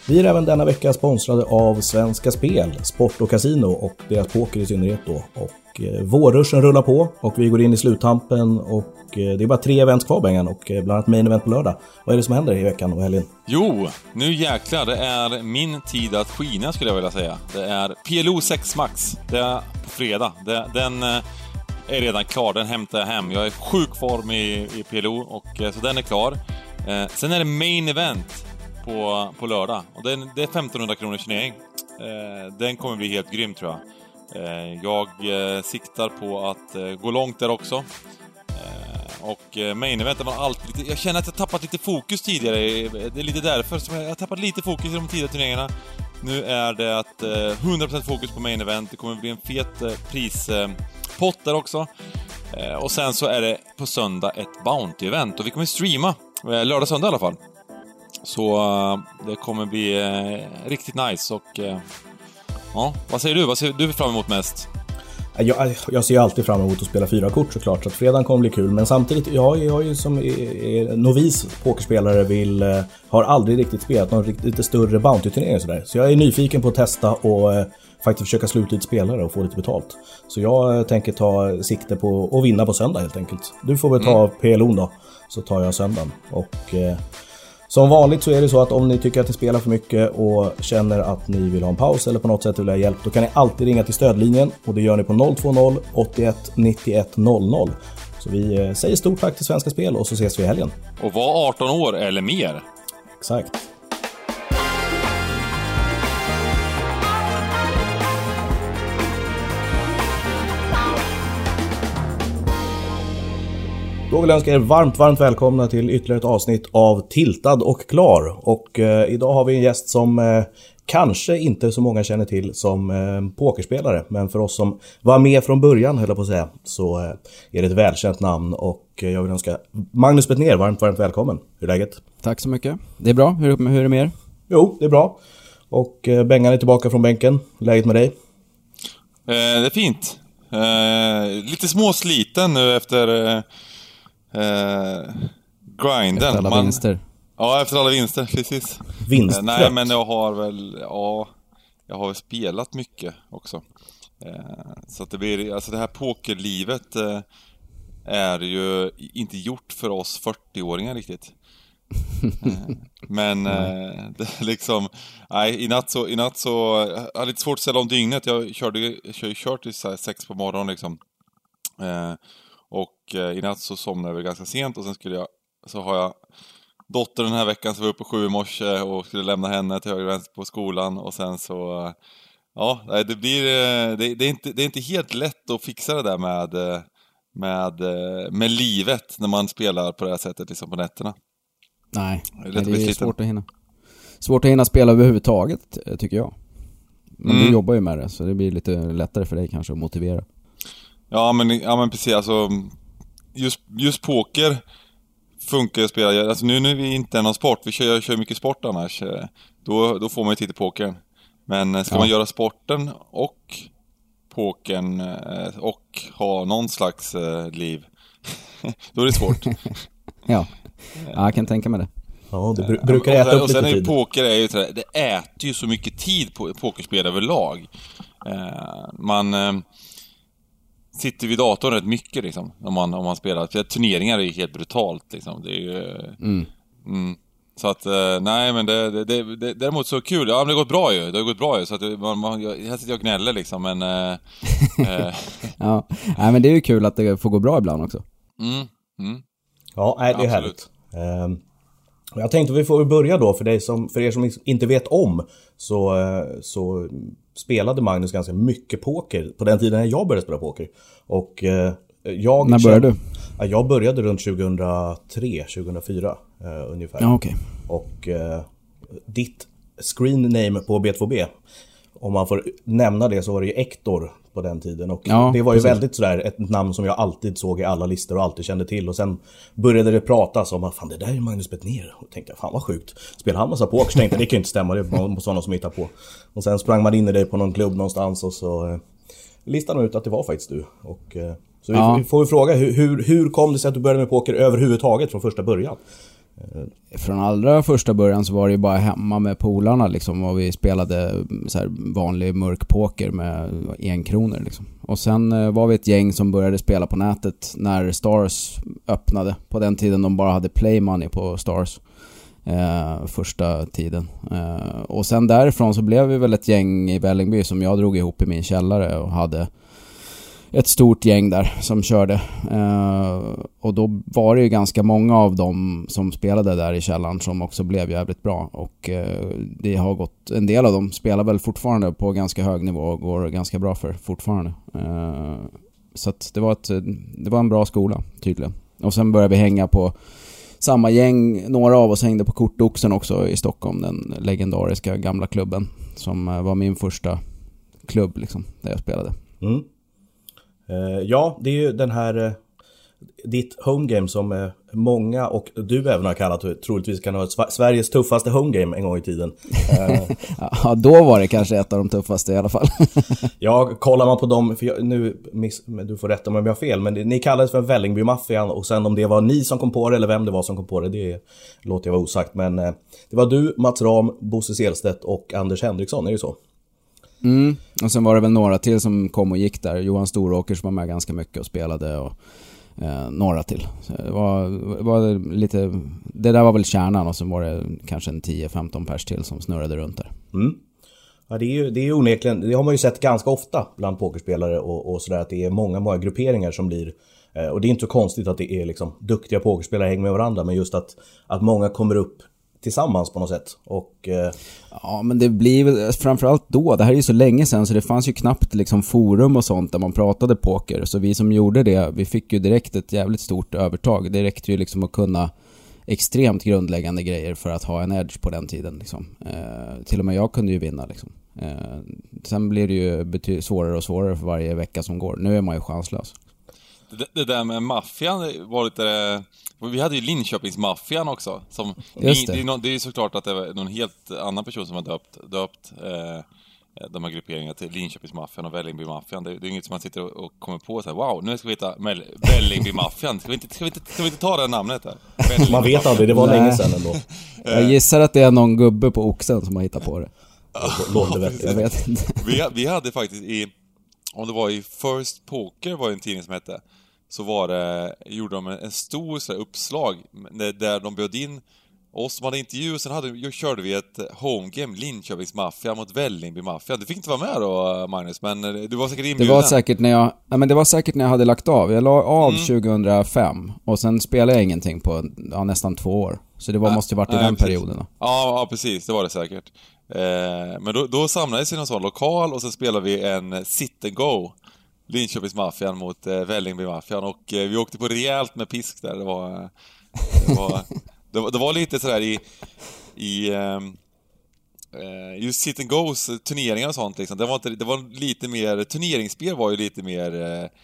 Vi är även denna vecka sponsrade av Svenska Spel, Sport och Casino och deras poker i synnerhet då. Och vårruschen rullar på och vi går in i sluttampen och det är bara 3 event kvar, Bengan, och bland annat main event på lördag. Vad är det som händer i veckan och helgen? Jo, nu jäklar, det är min tid att skina skulle jag vilja säga. Det är PLO 6 Max, det är på fredag. Den är redan klar, den hämtar jag hem. Jag är sjuk form i PLO och så den är klar. Sen är det main event på lördag och det är 1500 kronor turnering. Den kommer bli helt grym tror jag. Jag siktar på att gå långt där också. Och main event var alltid lite, jag känner att jag tappat lite fokus tidigare. Det är lite därför som jag har tappat lite fokus i de tidiga turneringarna. Nu är det att 100% fokus på main event. Det kommer bli en fet prispott där också. Och sen så är det på söndag ett bounty-event. Och vi kommer streama lördag söndag i alla fall. Så det kommer bli riktigt nice. Och ja, vad säger du? Vad ser du fram emot mest? Jag ser ju alltid fram emot att spela 4 kort såklart, så att fredagen kommer bli kul. Men samtidigt, jag är ju som är novis pokerspelare har aldrig riktigt spelat någon lite större bounty-turnering och sådär. Så jag är nyfiken på att testa och faktiskt försöka sluta ut spelare och få lite betalt. Så jag tänker ta sikte på att vinna på söndag helt enkelt. Du får väl ta PLO då, så tar jag söndagen. Och som vanligt så är det så att om ni tycker att ni spelar för mycket och känner att ni vill ha en paus eller på något sätt vill ha hjälp, då kan ni alltid ringa till stödlinjen och det gör ni på 020 81 91 00. Så vi säger stort tack till Svenska Spel och så ses vi i helgen. Och var 18 år eller mer. Exakt. Då vill jag önska er varmt välkomna till ytterligare ett avsnitt av Tiltad och klar. Och idag har vi en gäst som kanske inte så många känner till som pokerspelare. Men för oss som var med från början, höll jag på att säga, så är det ett välkänt namn. Och jag vill önska Magnus Bettner varmt välkommen. Hur är läget? Tack så mycket. Det är bra. Hur är det med er? Jo, det är bra. Och Bengan är tillbaka från bänken. Läget med dig? Det är fint. Lite småsliten nu efter... grinden. Efter alla vinster. Ja, efter alla vinster, precis. Nej, men jag har väl spelat mycket också. Så att det blir, alltså det här pokerlivet är ju inte gjort för oss 40-åringar riktigt. Men det är liksom, nej, i natt så jag hade lite svårt att ställa om dygnet. Jag kört till 6 på morgonen liksom. Och i natt så somnade jag väl ganska sent och sen så har jag dotter den här veckan som var uppe 7 i morse och skulle lämna henne till höger och vänster på skolan och sen så ja, det är inte helt lätt att fixa det där med livet när man spelar på det här sättet liksom på nätterna. Nej, det är svårt att hinna spela överhuvudtaget tycker jag. Men du jobbar ju med det så det blir lite lättare för dig kanske att motivera. Ja men precis, alltså just poker funkar att spela. Alltså nu är vi inte någon sport, vi kör mycket sport annars. Då får man ju titta på pokern. Men ska man göra sporten och pokern och ha någon slags liv, då är det svårt. Ja, jag kan tänka mig det. Ja, det brukar äta upp och sen lite tid. Poker är ju det äter ju så mycket tid på pokerspel överlag. Man sitter vid datorn rätt mycket liksom, om man spelar. För turneringar är ju helt brutalt liksom. Det är ju så att nej men det däremot så kul. Ja, men det har gått bra ju. Det har gått bra ju så att jag sitter och gnäller liksom men ja, nej, men det är ju kul att det får gå bra ibland också. Ja, nej, det är härligt. Jag tänkte vi får börja då för er som inte vet om så spelade Magnus ganska mycket poker på den tiden när jag började spela poker. Och när började du? Jag började runt 2003-2004 ungefär. Ja, okej. Och ditt screen name på B2B, om man får nämna det, så var det ju Hector på den tiden. Och det var ju väldigt sådär ett namn som jag alltid såg i alla listor och alltid kände till. Och sen började det pratas om att fan, det där är Magnus Bettner. Och tänkte jag, fan vad sjukt. Spelar han massa poker? Tänkte det kan ju inte stämma, det är sådana som hittar på. Och sen sprang man in i det på någon klubb någonstans och så listade man ut att det var faktiskt du. Och så vi får ju fråga, hur kom det sig att du började med poker överhuvudtaget från första början? Från allra första början så var det ju bara hemma med polarna liksom, och vi spelade så här vanlig mörk poker med 1 kronor liksom. Och sen var vi ett gäng som började spela på nätet när Stars öppnade. På den tiden de bara hade play money på Stars första tiden. Och sen därifrån så blev vi väl ett gäng i Vällingby som jag drog ihop i min källare och hade ett stort gäng där som körde. Och då var det ju ganska många av dem som spelade där i källaren som också blev jävligt bra. Och det har gått, en del av dem spelar väl fortfarande på ganska hög nivå och går ganska bra för fortfarande. Så att det var en bra skola tydligen. Och sen började vi hänga på samma gäng. Några av oss hängde på Kortoxen också i Stockholm, den legendariska gamla klubben som var min första klubb liksom, där jag spelade. Mm. Ja, det är ju den här ditt homegame som många och du även har kallat, troligtvis kan ha Sveriges tuffaste homegame en gång i tiden. Ja, då var det kanske ett av de tuffaste i alla fall. Ja, kollar man på dem, för du får rätta mig om jag har fel, men ni kallades för Vällingby-maffian, och sen om det var ni som kom på det eller vem det var som kom på det låter jag vara osagt, men det var du, Mats Ram, Bosse Selstedt och Anders Henriksson, är det så? Mm, och sen var det väl några till som kom och gick där. Johan Storåker som var med ganska mycket och spelade, och några till. Så det var lite, det där var väl kärnan, och sen var det kanske en 10-15 pers till som snurrade runt där. Mm. Ja, det är ju onekligen, det har man ju sett ganska ofta bland pokerspelare och sådär, att det är många grupperingar som blir, och det är inte så konstigt att det är liksom duktiga pokerspelare hänger med varandra, men just att många kommer upp tillsammans på något sätt. Och ja, men det blir väl framförallt då, det här är ju så länge sedan så det fanns ju knappt liksom forum och sånt där man pratade poker, så vi som gjorde det, vi fick ju direkt ett jävligt stort övertag. Det räckte ju liksom att kunna extremt grundläggande grejer för att ha en edge på den tiden liksom. Till och med jag kunde ju vinna liksom. Sen blir det ju svårare och svårare för varje vecka som går. Nu är man ju chanslös. Det där med maffian var lite... Vi hade ju Linköpingsmaffian också. Som, just det. Det är ju såklart att det var någon helt annan person som har döpt de här grupperingarna till Linköpingsmaffian och Vällingby-maffian. Det är inget som man sitter och kommer på så här: wow, nu ska vi hitta Vällingby-maffian. Ska vi inte ta det namnet här? Man vet aldrig, det var länge sedan ändå. Jag gissar att det är någon gubbe på Oxen som har hittat på det. Jag vet inte. Vi hade faktiskt om det var i First Poker var en tidning som hette, så gjorde de en stor så här uppslag där de bjöd in oss som hade intervju, och sen körde vi ett homegame, Linköpingsmaffian mot Vällingby-maffian. Du fick inte vara med då, Magnus, men du var säkert inbjuden. Det var säkert när jag hade lagt av. Jag la av 2005 och sen spelade jag ingenting på nästan 2 år. Så det måste ju varit i den perioden då. Ja, precis, det var det säkert. Men då samlades vi i någon sån lokal, och sen spelade vi en sit and go, Linköpingsmaffian mot Vällingby-maffian, och vi åkte på rejält med pisk där. Det var lite sådär i just sit and goes turneringar och sånt liksom. Det var lite mer, turneringsspel var ju lite mer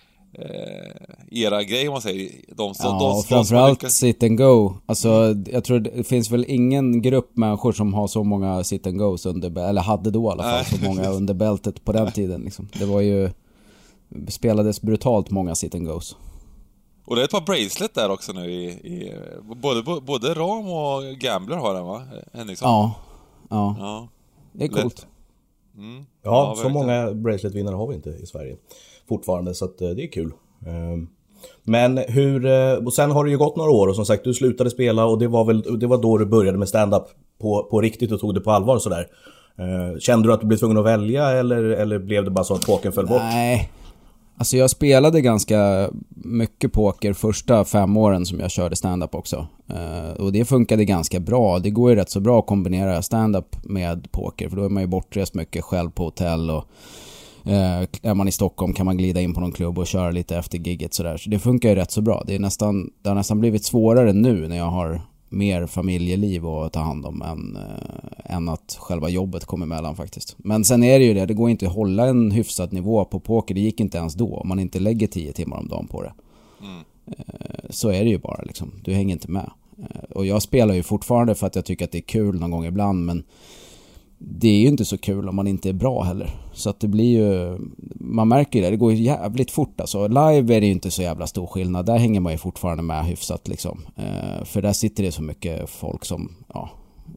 era grej om man säger. Framförallt sit and go. Alltså jag tror det finns väl ingen grupp människor som har så många sit and goes eller hade då i alla fall så många under bältet på den tiden liksom. Det var ju, spelades brutalt många sit and goes. Och det är ett par bracelet där också nu både Ram och Gambler har den, va? Henriksson. Ja. Det är coolt. Mm. Ja, så många bracelet-vinnare har vi inte i Sverige fortfarande, så att det är kul. Men och sen har det ju gått några år, och som sagt, du slutade spela, och det var då du började med stand-up på riktigt och tog det på allvar och sådär. Kände du att du blev tvungen att välja, eller blev det bara så att pokern föll bort? Nej. Alltså jag spelade ganska mycket poker första 5 åren som jag körde stand-up också. Och det funkade ganska bra. Det går ju rätt så bra att kombinera stand-up med poker. För då är man ju bortrest mycket själv på hotell. Och är man i Stockholm kan man glida in på någon klubb och köra lite efter gigget sådär. Så det funkar ju rätt så bra. Det har nästan blivit svårare nu när jag har mer familjeliv att ta hand om än att själva jobbet kommer emellan faktiskt. Men sen är det ju det går inte att hålla en hyfsad nivå på poker. Det gick inte ens då, om man inte lägger 10 timmar om dagen på det. Så är det ju bara liksom. Du hänger inte med. Och jag spelar ju fortfarande för att jag tycker att det är kul någon gång ibland, men det är ju inte så kul om man inte är bra heller. Så att det blir ju, man märker det går ju jävligt fort alltså. Live är det ju inte så jävla stor skillnad. Där hänger man ju fortfarande med hyfsat liksom. För där sitter det så mycket folk som, ja,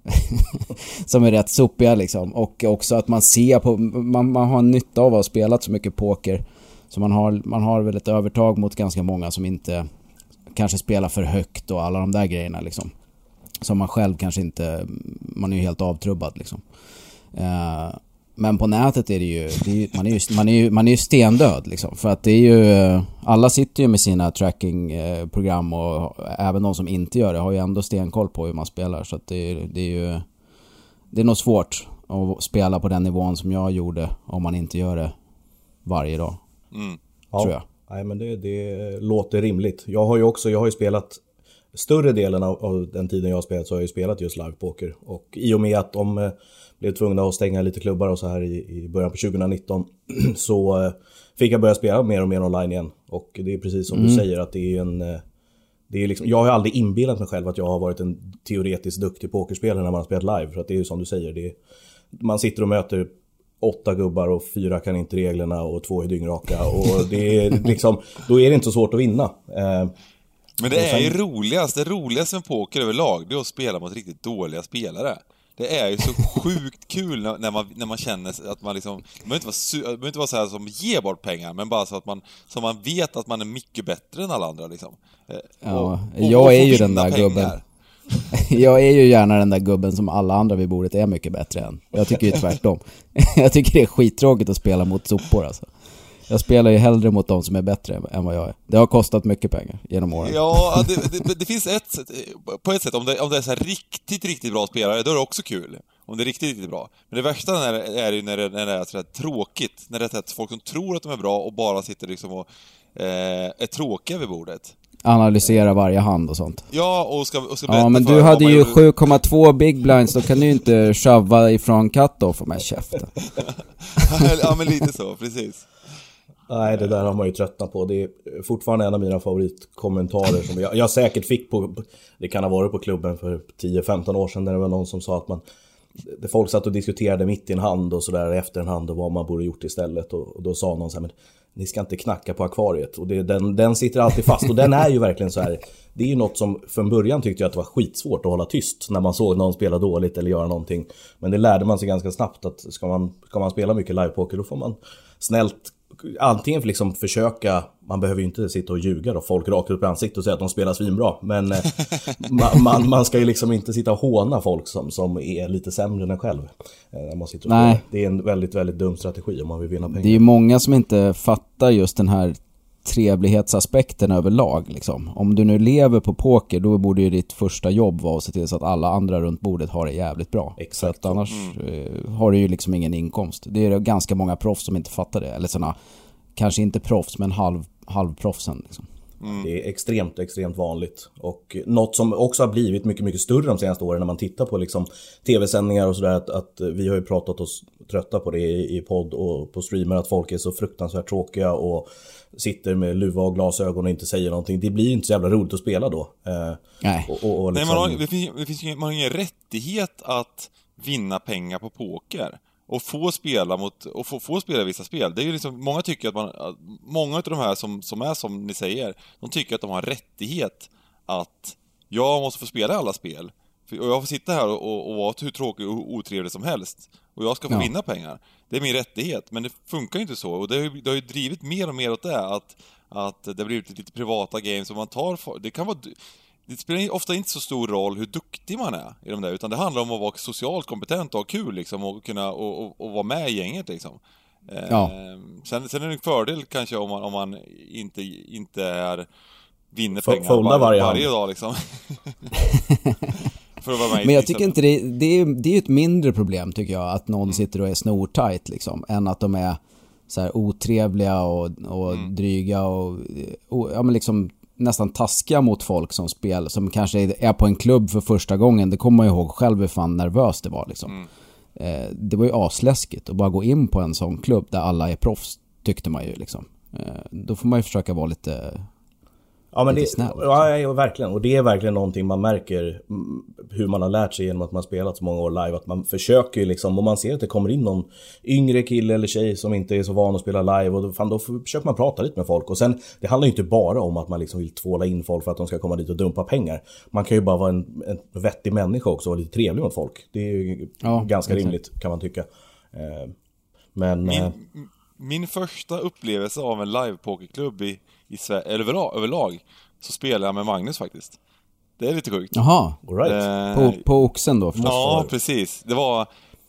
som är rätt sopiga liksom. Och också att man ser på, man har en nytta av att ha spelat så mycket poker. Så man har väl ett övertag mot ganska många som inte kanske spelar för högt och alla de där grejerna liksom. Som man själv kanske inte, man är ju helt avtrubbad liksom. Men på nätet är det ju, man är ju stendöd liksom. För att det är ju, alla sitter ju med sina trackingprogram och även de som inte gör det har ju ändå stenkoll på hur man spelar. Så att det är nog svårt att spela på den nivån som jag gjorde om man inte gör det varje dag. Tror jag. Nej, men det låter rimligt. Jag har ju spelat större delen av den tiden jag har spelat, så har jag ju spelat just livepoker. Och i och med att de blev tvungna att stänga lite klubbar och så här i början på 2019 så fick jag börja spela mer och mer online igen. Och det är precis som du säger att det är liksom, jag har aldrig inbillat mig själv att jag har varit en teoretiskt duktig pokerspelare när man har spelat live. För att det är ju som du säger, man sitter och möter 8 gubbar och 4 kan inte reglerna och 2 är dyngraka. Och det är liksom, då är det inte så svårt att vinna. Men det är ju det roligaste med poker överlag, det är att spela mot riktigt dåliga spelare. Det är ju så sjukt kul när man känner att man liksom, det behöver inte vara så här som ger bort pengar, men bara så att man vet att man är mycket bättre än alla andra liksom. Jag är ju den där gubben. Jag är ju gärna den där gubben som alla andra vid bordet är mycket bättre än. Jag tycker ju tvärtom. Jag tycker det är skittråkigt att spela mot sopor alltså. Jag spelar ju hellre mot de som är bättre än vad jag är. Det har kostat mycket pengar genom åren. Ja, det finns ett sätt, på ett sätt, om det är så här riktigt bra spelare, då är det också kul. Om det är riktigt bra. Men det värsta är ju när det är så här tråkigt. När det är folk som tror att de är bra och bara sitter liksom och är tråkiga vid bordet. Analysera varje hand och sånt. Ja, och ska ja, men du hade ju 7,2 big blinds. Då kan du ju inte shovva ifrån cut-off med käften. Ja, men lite så, precis. Nej, det där har man ju tröttnat på. Det är fortfarande en av mina favoritkommentarer som jag säkert fick på, det kan ha varit på klubben för 10-15 år sedan, där det var någon som sa att folk satt och diskuterade mitt i en hand och sådär efter en hand och vad man borde gjort istället. Och då sa någon så här, men ni ska inte knacka på akvariet. Och den sitter alltid fast. Och den är ju verkligen så här, det är ju något som från början tyckte jag att det var skitsvårt att hålla tyst när man såg någon spela dåligt eller göra någonting. Men det lärde man sig ganska snabbt att ska man spela mycket livepoker, då får man snällt antingen liksom försöka, man behöver ju inte sitta och ljuga då, folk rakt upp i ansiktet och säga att de spelar svinbra, men man ska ju liksom inte sitta och håna folk som är lite sämre än en själv. Man sitter och Nej. Det är en väldigt, väldigt dum strategi om man vill vinna pengar. Det är ju många som inte fattar just den här trevlighetsaspekten överlag liksom. Om du nu lever på poker, då borde ju ditt första jobb vara att se till så att alla andra runt bordet har det jävligt bra. Exakt. Så att annars har du ju liksom ingen inkomst. Det är ganska många proffs som inte fattar det. Eller såna, kanske inte proffs, men halvproffsen liksom. Det är extremt vanligt. Och något som också har blivit mycket, mycket större de senaste åren när man tittar på liksom tv-sändningar och sådär, att vi har ju pratat oss trötta på det i podd och på streamer, att folk är så fruktansvärt tråkiga och sitter med luva och glasögon och inte säger någonting. Det blir inte så jävla roligt att spela då. Nej. Och liksom... Nej, man har ingen rättighet att vinna pengar på poker. Och få spela få spela vissa spel. Det är ju liksom, många tycker att många av de här som är som ni säger, de tycker att de har en rättighet att jag måste få spela alla spel. Och jag får sitta här och vara hur tråkig och otrevlig som helst. Och jag ska få vinna pengar. Det är min rättighet. Men det funkar ju inte så. Och det har ju drivit mer och mer åt det. Att det blir lite privata games som man tar. Det spelar ofta inte så stor roll hur duktig man är i de där. Utan det handlar om att vara socialt kompetent och ha kul liksom. Och kunna och vara med i gänget liksom. Sen är det en fördel kanske om man inte vinner pengar varje dag liksom. Men jag tycker inte det är ett mindre problem tycker jag, att någon sitter och är snortajt liksom, än att de är så här otrevliga och dryga och ja, men liksom nästan taskiga mot folk som som kanske är på en klubb för första gången. Det kommer man ihåg själv hur fan nervös det var liksom. Det var ju asläskigt att bara gå in på en sån klubb där alla är proffs, tyckte man ju liksom. Då får man ju försöka vara lite Ja, men ja, verkligen. Och det är verkligen någonting man märker hur man har lärt sig genom att man spelat så många år live. Att man försöker liksom, om man ser att det kommer in någon yngre kille eller tjej som inte är så van att spela live, och då försöker man prata lite med folk. Och sen, det handlar ju inte bara om att man liksom vill tvåla in folk för att de ska komma dit och dumpa pengar. Man kan ju bara vara en vettig människa också och lite trevlig mot folk. Det är ju ganska rimligt, kan man tycka. Men... Min första upplevelse av en live-pokerklubb i Sverige, eller överlag, så spelade jag med Magnus faktiskt. Det är lite sjukt. Jaha, right. På Oxen då? Ja, precis. Det var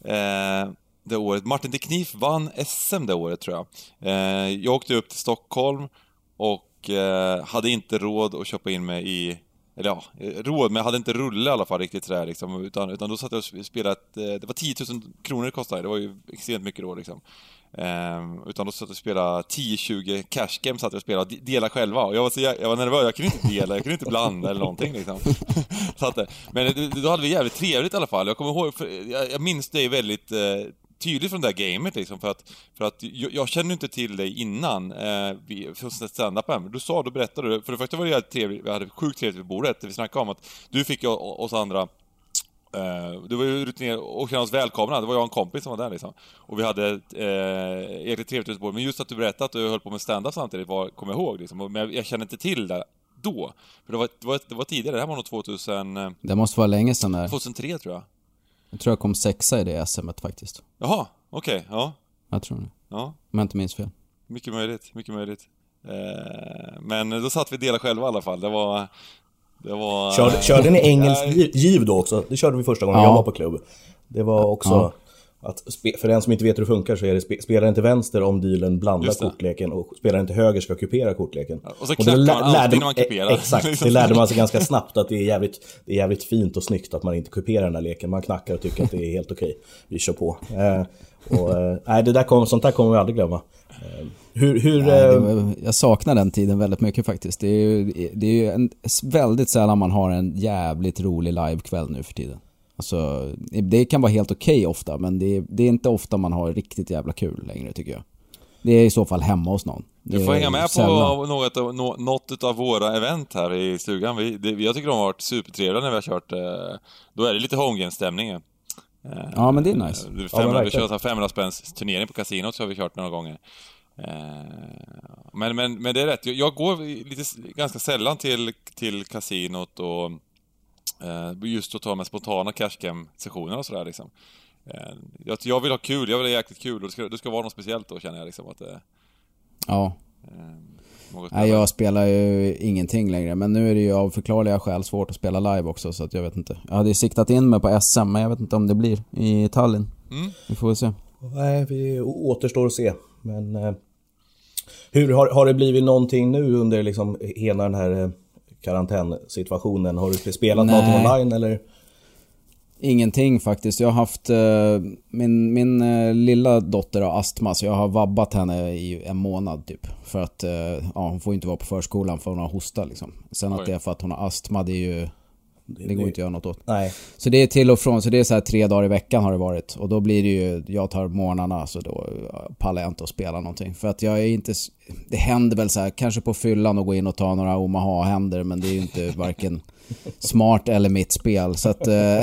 det året. Martin de Knief vann SM det året, tror jag. Jag åkte upp till Stockholm och hade inte råd att köpa in mig i... Eller ja, råd, men jag hade inte rulle i alla fall riktigt sådär liksom, utan då satt jag och spelade det var 10 000 kronor det kostade. Det var ju extremt mycket då liksom. Utan då satt jag och spelade 10-20 cash game, satt jag och spelade dela själva, och jag var nervös, jag kunde inte dela, jag kunde inte blanda eller någonting liksom. Men då hade vi jävligt trevligt i alla fall. Jag kommer ihåg, jag minns det väldigt tydligt från det här gamet liksom, för att jag kände inte till dig innan från stand-up. Du berättade, för det första var det trevligt, vi hade sjukt trevligt vid bordet, vi snackade om att du fick oss andra. Det var ju rutinerat och kände oss välkomna. Det var jag och en kompis som var där liksom. Och vi hade egentligen trevligt utbord. Men just att du berättade att du höll på med stand-up samtidigt kom jag ihåg liksom. Men jag kände inte till det då. För det var tidigare, det här var nog 2000. Det måste vara länge sedan där. 2003 tror jag. Jag tror jag kom 6 i det SM:et faktiskt. Jaha, okej, ja. Jag tror det. Ja. Om jag inte minns fel. Mycket möjligt. Men då satt vi dela själva i alla fall. Det var Körde ni engelsk giv då också? Det körde vi första gången jag var på klubb. Det var också att för den som inte vet hur det funkar, så är det spelar inte vänster om dealen blandar kortleken, och spelar inte höger ska kupera kortleken. Och så knackar man alltid när man kuperar. Exakt, det lärde man sig ganska snabbt, att det är jävligt fint och snyggt att man inte kuperar den här leken. Man knackar och tycker att det är helt okej. Vi kör på. Sånt där kommer vi aldrig glömma. Jag saknar den tiden väldigt mycket faktiskt. Det är ju väldigt sällan man har en jävligt rolig livekväll nu för tiden. Alltså, det kan vara helt okej ofta, men det är inte ofta man har riktigt jävla kul längre, tycker jag. Det är i så fall hemma hos någon. Du får hänga med på något av våra event här i stugan. Jag tycker de har varit supertrevliga när vi har kört. Då är det lite homegame-stämning. Ja, men det är nice. Vi kör 500 spänns turnering på kasinot, så har vi kört några gånger. Men det är rätt. Jag går ganska sällan till kasinot och just att ta med spontana cashcam-sessioner och sådär liksom. Jag vill ha kul, jag vill ha jäkligt kul, och det ska vara något speciellt då, känner jag liksom att ja. Nej, jag spelar ju ingenting längre, men nu är det ju av förklarliga skäl svårt att spela live också, så att jag vet inte. Jag hade siktat in mig på SM, men jag vet inte om det blir i Tallinn. Vi får väl se. Nej, vi återstår att se. Men hur har det blivit någonting nu under liksom hela den här karantänsituationen? Har du spelat något online eller? Ingenting faktiskt. Jag har haft min lilla dotter har astma, så jag har vabbat henne i en månad typ, för att hon får inte vara på förskolan för hon har hosta liksom. Sen att det är för att hon har astma, det är ju det går inte att göra något åt. Nej. Så det är till och från, så det är så här 3 dagar i veckan har det varit, och då blir det ju, jag tar morgnarna, så då pallar jag inte att spela någonting, för att jag är inte, det händer väl så här kanske på fyllan och gå in och ta några Omaha-händer, men det är ju inte varken smart eller mitt spel, så att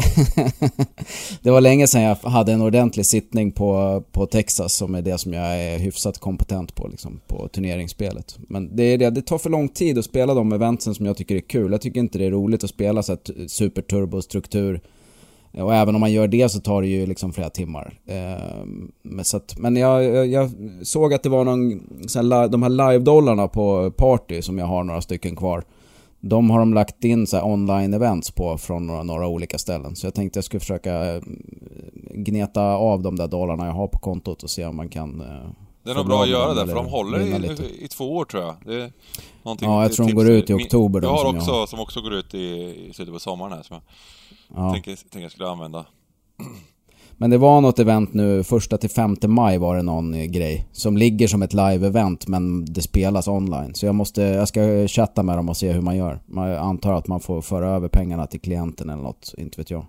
det var länge sedan jag hade en ordentlig sittning på Texas, som är det som jag är hyfsat kompetent på liksom, på turneringsspelet. Men det tar för lång tid att spela de eventsen som jag tycker är kul. Jag tycker inte det är roligt att spela så här superturbo-struktur, och även om man gör det så tar det ju liksom flera timmar. Men jag såg att det var någon så här, de här live-dollarna på Party som jag har några stycken kvar. De har lagt in så här online-events på från några olika ställen. Så jag tänkte jag skulle försöka gneta av de där dollarna jag har på kontot och se om man kan... Det är nog bra att göra det, för de håller i 2 år tror jag. Det är jag tror de går ut i oktober. Jag har också, som också går ut i slutet på sommaren här, som jag tänkte jag skulle använda. Men det var något event nu, 1-5 maj var det någon grej som ligger som ett live-event, men det spelas online. Så jag ska chatta med dem och se hur man gör. Jag antar att man får föra över pengarna till klienten eller något, inte vet jag.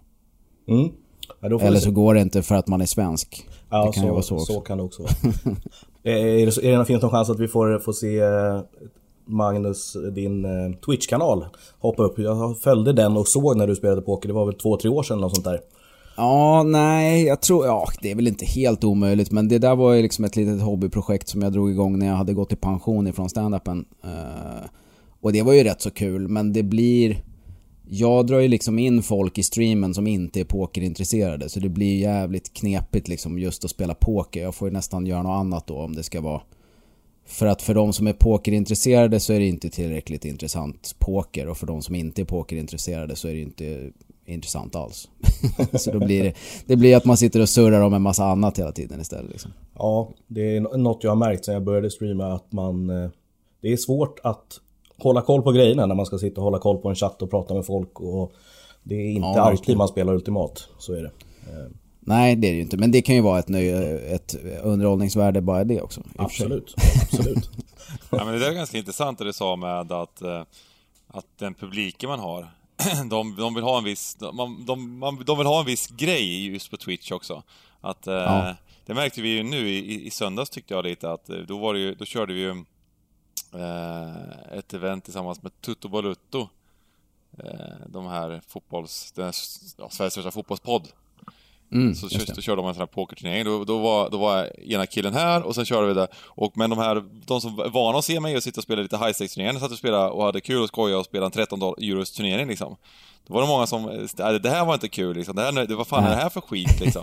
Ja, eller så går det inte för att man är svensk. Ja, det kan ju vara så också. Så kan det också vara. Är det finns någon chans att vi får se Magnus, din Twitch-kanal hoppa upp. Jag följde den och såg när du spelade poker. Det var väl 2-3 år sedan eller sånt där. Ja, nej, jag tror, det är väl inte helt omöjligt, men det där var ju liksom ett litet hobbyprojekt som jag drog igång när jag hade gått i pension ifrån stand-upen. Och det var ju rätt så kul, men det blir... Jag drar ju liksom in folk i streamen som inte är pokerintresserade, så det blir jävligt knepigt liksom just att spela poker. Jag får ju nästan göra något annat då om det ska vara... För att för de som är pokerintresserade så är det inte tillräckligt intressant poker, och för de som inte är pokerintresserade så är det inte intressant alls. Så då blir det blir att man sitter och surrar om en massa annat hela tiden istället liksom. Ja, det är något jag har märkt sen jag började streama, att det är svårt att hålla koll på grejerna när man ska sitta och hålla koll på en chatt och prata med folk, och det är inte alltid man spelar ultimat, så är det. Nej, det är det ju inte, men det kan ju vara ett underhållningsvärde bara det också. Absolut. Ja, men det är ganska intressant det du sa med att den publiken man har, de vill ha en viss de vill ha en viss grej just på Twitch också. Att det märkte vi ju nu i söndags, tyckte jag lite att då körde vi ju ett event tillsammans med Tutto Balutto, de här Sveriges största fotbollspodd. Så körde de en sån här pokerturnering. Då var ena killen här, och sen körde vi där. Men de som var vana att se mig och sitta och spela lite high stakes turneringar, satt och spela och hade kul och skoja och spela en 13 euros turnering liksom. Då var det många som det här var inte kul liksom. Det var fan är det här för skit liksom.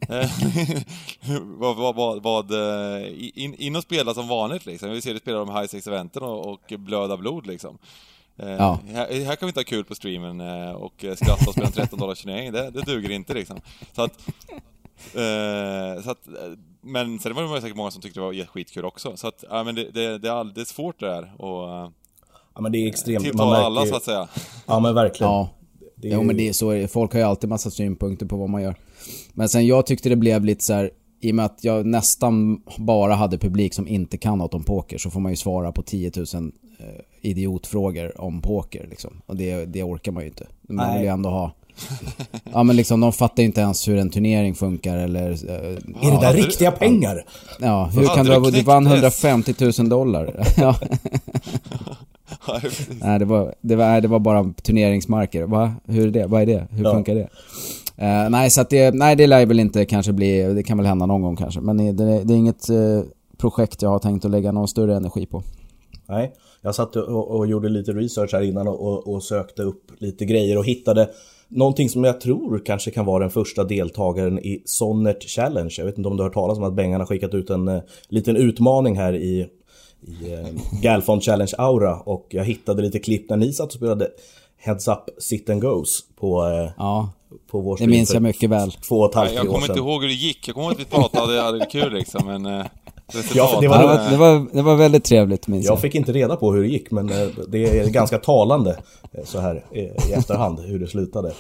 In och spela som vanligt liksom. Vi ser det spela de high stakes eventen och blöda blod liksom. Här kan vi inte ha kul på streamen och skratta och spela en 13 dollar turnering. Det duger inte liksom. Så att men sen var det säkert många som tyckte det var skitkul också. Så att men det är svårt det där, och men det är extremt, tilltala alla så att säga. Ja, men verkligen. Ja. Men det är så, folk har ju alltid massa synpunkter på vad man gör. Men sen jag tyckte det blev lite så här, i och med att jag nästan bara hade publik som inte kan något om poker, så får man ju svara på 10 000 idiotfrågor om poker liksom. Och det orkar man ju inte. Man vill ju ändå ha... Ja, men liksom, de fattar inte ens hur en turnering funkar, eller... är det där riktiga pengar? Ja, hur kan du vann 150 000 dollar? Ja. Nej, det var bara turneringsmarker. Va? Hur är det? Vad är det? Hur funkar det? Nej, så att det lär väl inte kanske bli... Det kan väl hända någon gång kanske. Men det är inget projekt jag har tänkt att lägga någon större energi på. Nej, jag satt och gjorde lite research här innan och sökte upp lite grejer och hittade någonting som jag tror kanske kan vara den första deltagaren i Sonnert Challenge. Jag vet inte om du har hört talas om att Bengan har skickat ut en liten utmaning här i Galfond Challenge Aura, och jag hittade lite klipp när ni satt och spelade Heads Up Sit and Goes på vår stream. Det minns jag mycket väl. 2,5 år sedan. Jag kommer inte ihåg hur det gick. Jag kommer ihåg att vi pratade, det hade kul liksom, men det var väldigt trevligt, minns jag. Jag fick inte reda på hur det gick, men det är ganska talande så här i efterhand hur det slutade.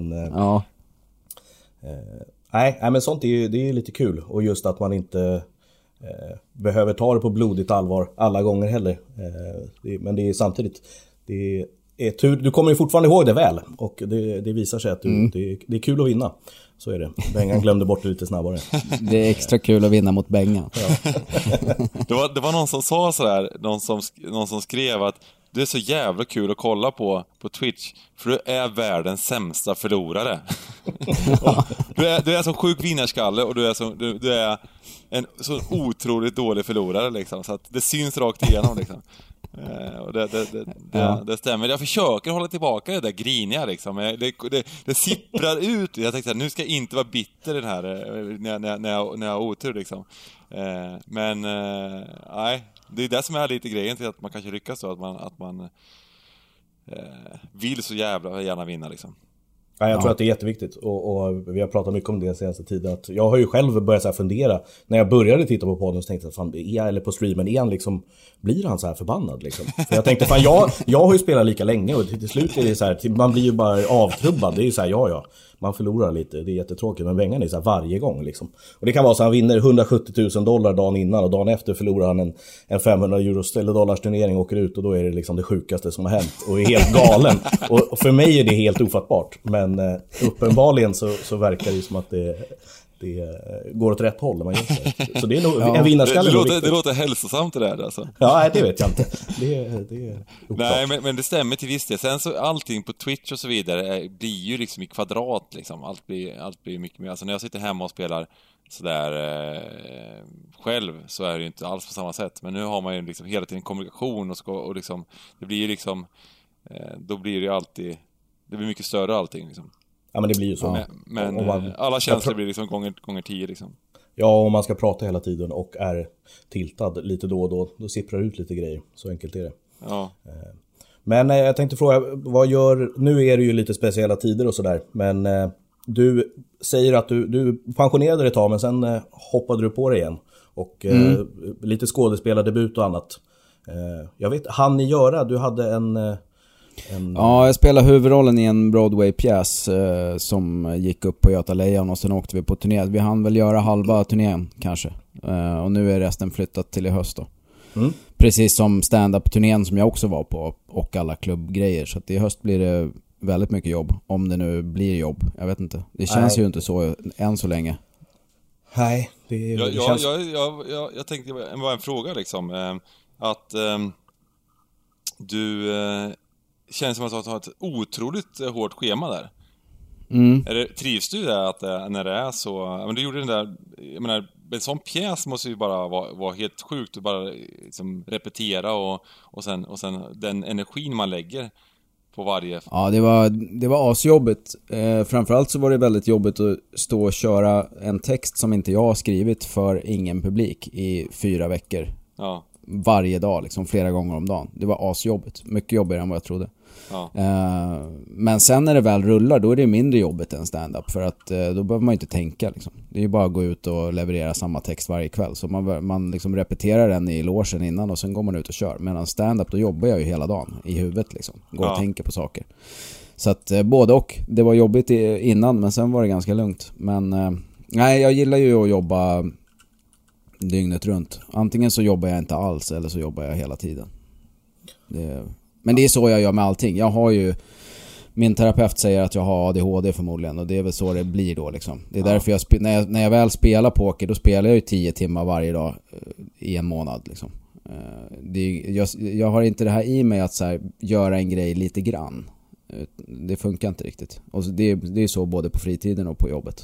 Nej, men sånt det är lite kul, och just att man inte behöver ta det på blodigt allvar alla gånger heller. Men det är samtidigt du kommer ju fortfarande ihåg det väl, och det visar sig att det är kul att vinna. Så är det. Bengan glömde bort det lite snabbare. Det är extra kul att vinna mot Bengan. Ja. det var någon som sa sådär, någon som skrev att det är så jävla kul att kolla på Twitch, för du är världens sämsta förlorare. du är som sjuk vinnarskalle, och du är en så otroligt dålig förlorare liksom, så att det syns rakt igenom liksom. Och det stämmer. Jag försöker hålla tillbaka det där griniga liksom. Det sipprar ut. Jag tänkte att nu ska jag inte vara bitter den här när jag har otur liksom. Men nej, det är det som är lite grejen till att man kanske lyckas så, att man vill så jävla gärna vinna liksom. Ja, jag tror att det är jätteviktigt, och vi har pratat mycket om det den senaste tiden, att jag har ju själv börjat så här fundera när jag började titta på podden, så tänkte jag fan, eller på streamen igen liksom, blir han så här förbannad liksom? För jag tänkte fan, jag har ju spelat lika länge, och till slut är det så här, man blir ju bara avtrubbad. Det är ju så här, man förlorar lite, det är jättetråkigt, men Bengan är så här varje gång liksom. Och det kan vara så att han vinner 170 000 dollar dagen innan, och dagen efter förlorar han en 500 euros eller dollars turnering och åker ut, och då är det liksom det sjukaste som har hänt, och är helt galen. Och för mig är det helt ofattbart, men uppenbarligen så verkar det som att det går åt rätt håll när man gör så. Så det är nog en vinnarskalle. Det låter hälsosamt det där alltså. Ja, det vet jag inte. Det är nej, men det stämmer till viss del. Sen så allting på Twitch och så vidare blir ju liksom i kvadrat liksom. Allt blir mycket mer. Alltså när jag sitter hemma och spelar sådär själv så är det ju inte alls på samma sätt. Men nu har man ju liksom hela tiden kommunikation och liksom, det blir ju liksom då blir det ju alltid, det blir mycket större allting liksom. Ja, men det blir ju så. Men alla känslor blir liksom gånger 10 liksom. Ja, om man ska prata hela tiden och är tiltad lite då och då sipprar ut lite grejer. Så enkelt är det. Ja. Men jag tänkte fråga, nu är det ju lite speciella tider och sådär, men du säger att du pensionerade ett tag, men sen hoppade du på det igen. Och lite skådespelardebut och annat. Jag vet, hann ni göra? Du hade en... Ja, jag spelade huvudrollen i en Broadway-pjäs som gick upp på Göta Lejon och sen åkte vi på turné. Vi hann väl göra halva turnén kanske. Och nu är resten flyttat till i höst då. Precis som stand-up-turnén som jag också var på och alla klubbgrejer. Så att i höst blir det väldigt mycket jobb. Om det nu blir jobb. Jag vet inte. Det känns ju inte så än så länge. Nej, det känns... Jag tänkte, det var en fråga liksom. Att du... känns som att du har ett otroligt hårt schema där. Trivs du där att när det är så... Men du gjorde den där... Jag menar, en sån pjäs måste ju bara vara helt sjukt. Du bara liksom repetera och sen den energin man lägger på varje... Ja, det var asjobbigt. Framförallt så var det väldigt jobbigt att stå och köra en text som inte jag har skrivit för ingen publik i 4 veckor. Ja. Varje dag, liksom flera gånger om dagen. Det var asjobbigt. Mycket jobbigare än vad jag trodde. Ja. Men sen när det väl rullar, då är det mindre jobbigt än stand-up. För att då behöver man inte tänka liksom. Det är ju bara att gå ut och leverera samma text varje kväll. Så man liksom repeterar den i logen innan och sen går man ut och kör. Medan stand-up, då jobbar jag ju hela dagen i huvudet liksom. Går och tänker på saker. Så att både och. Det var jobbigt innan, men sen var det ganska lugnt. Men nej, jag gillar ju att jobba dygnet runt. Antingen så jobbar jag inte alls eller så jobbar jag hela tiden. Men det är så jag gör med allting. Jag har ju... Min terapeut säger att jag har ADHD förmodligen. Och det är väl så det blir då liksom. Det är därför när jag väl spelar poker, då spelar jag ju 10 timmar varje dag i en månad liksom. Jag har inte det här i mig att så här, göra en grej lite grann. Det funkar inte riktigt. Och det är så både på fritiden och på jobbet.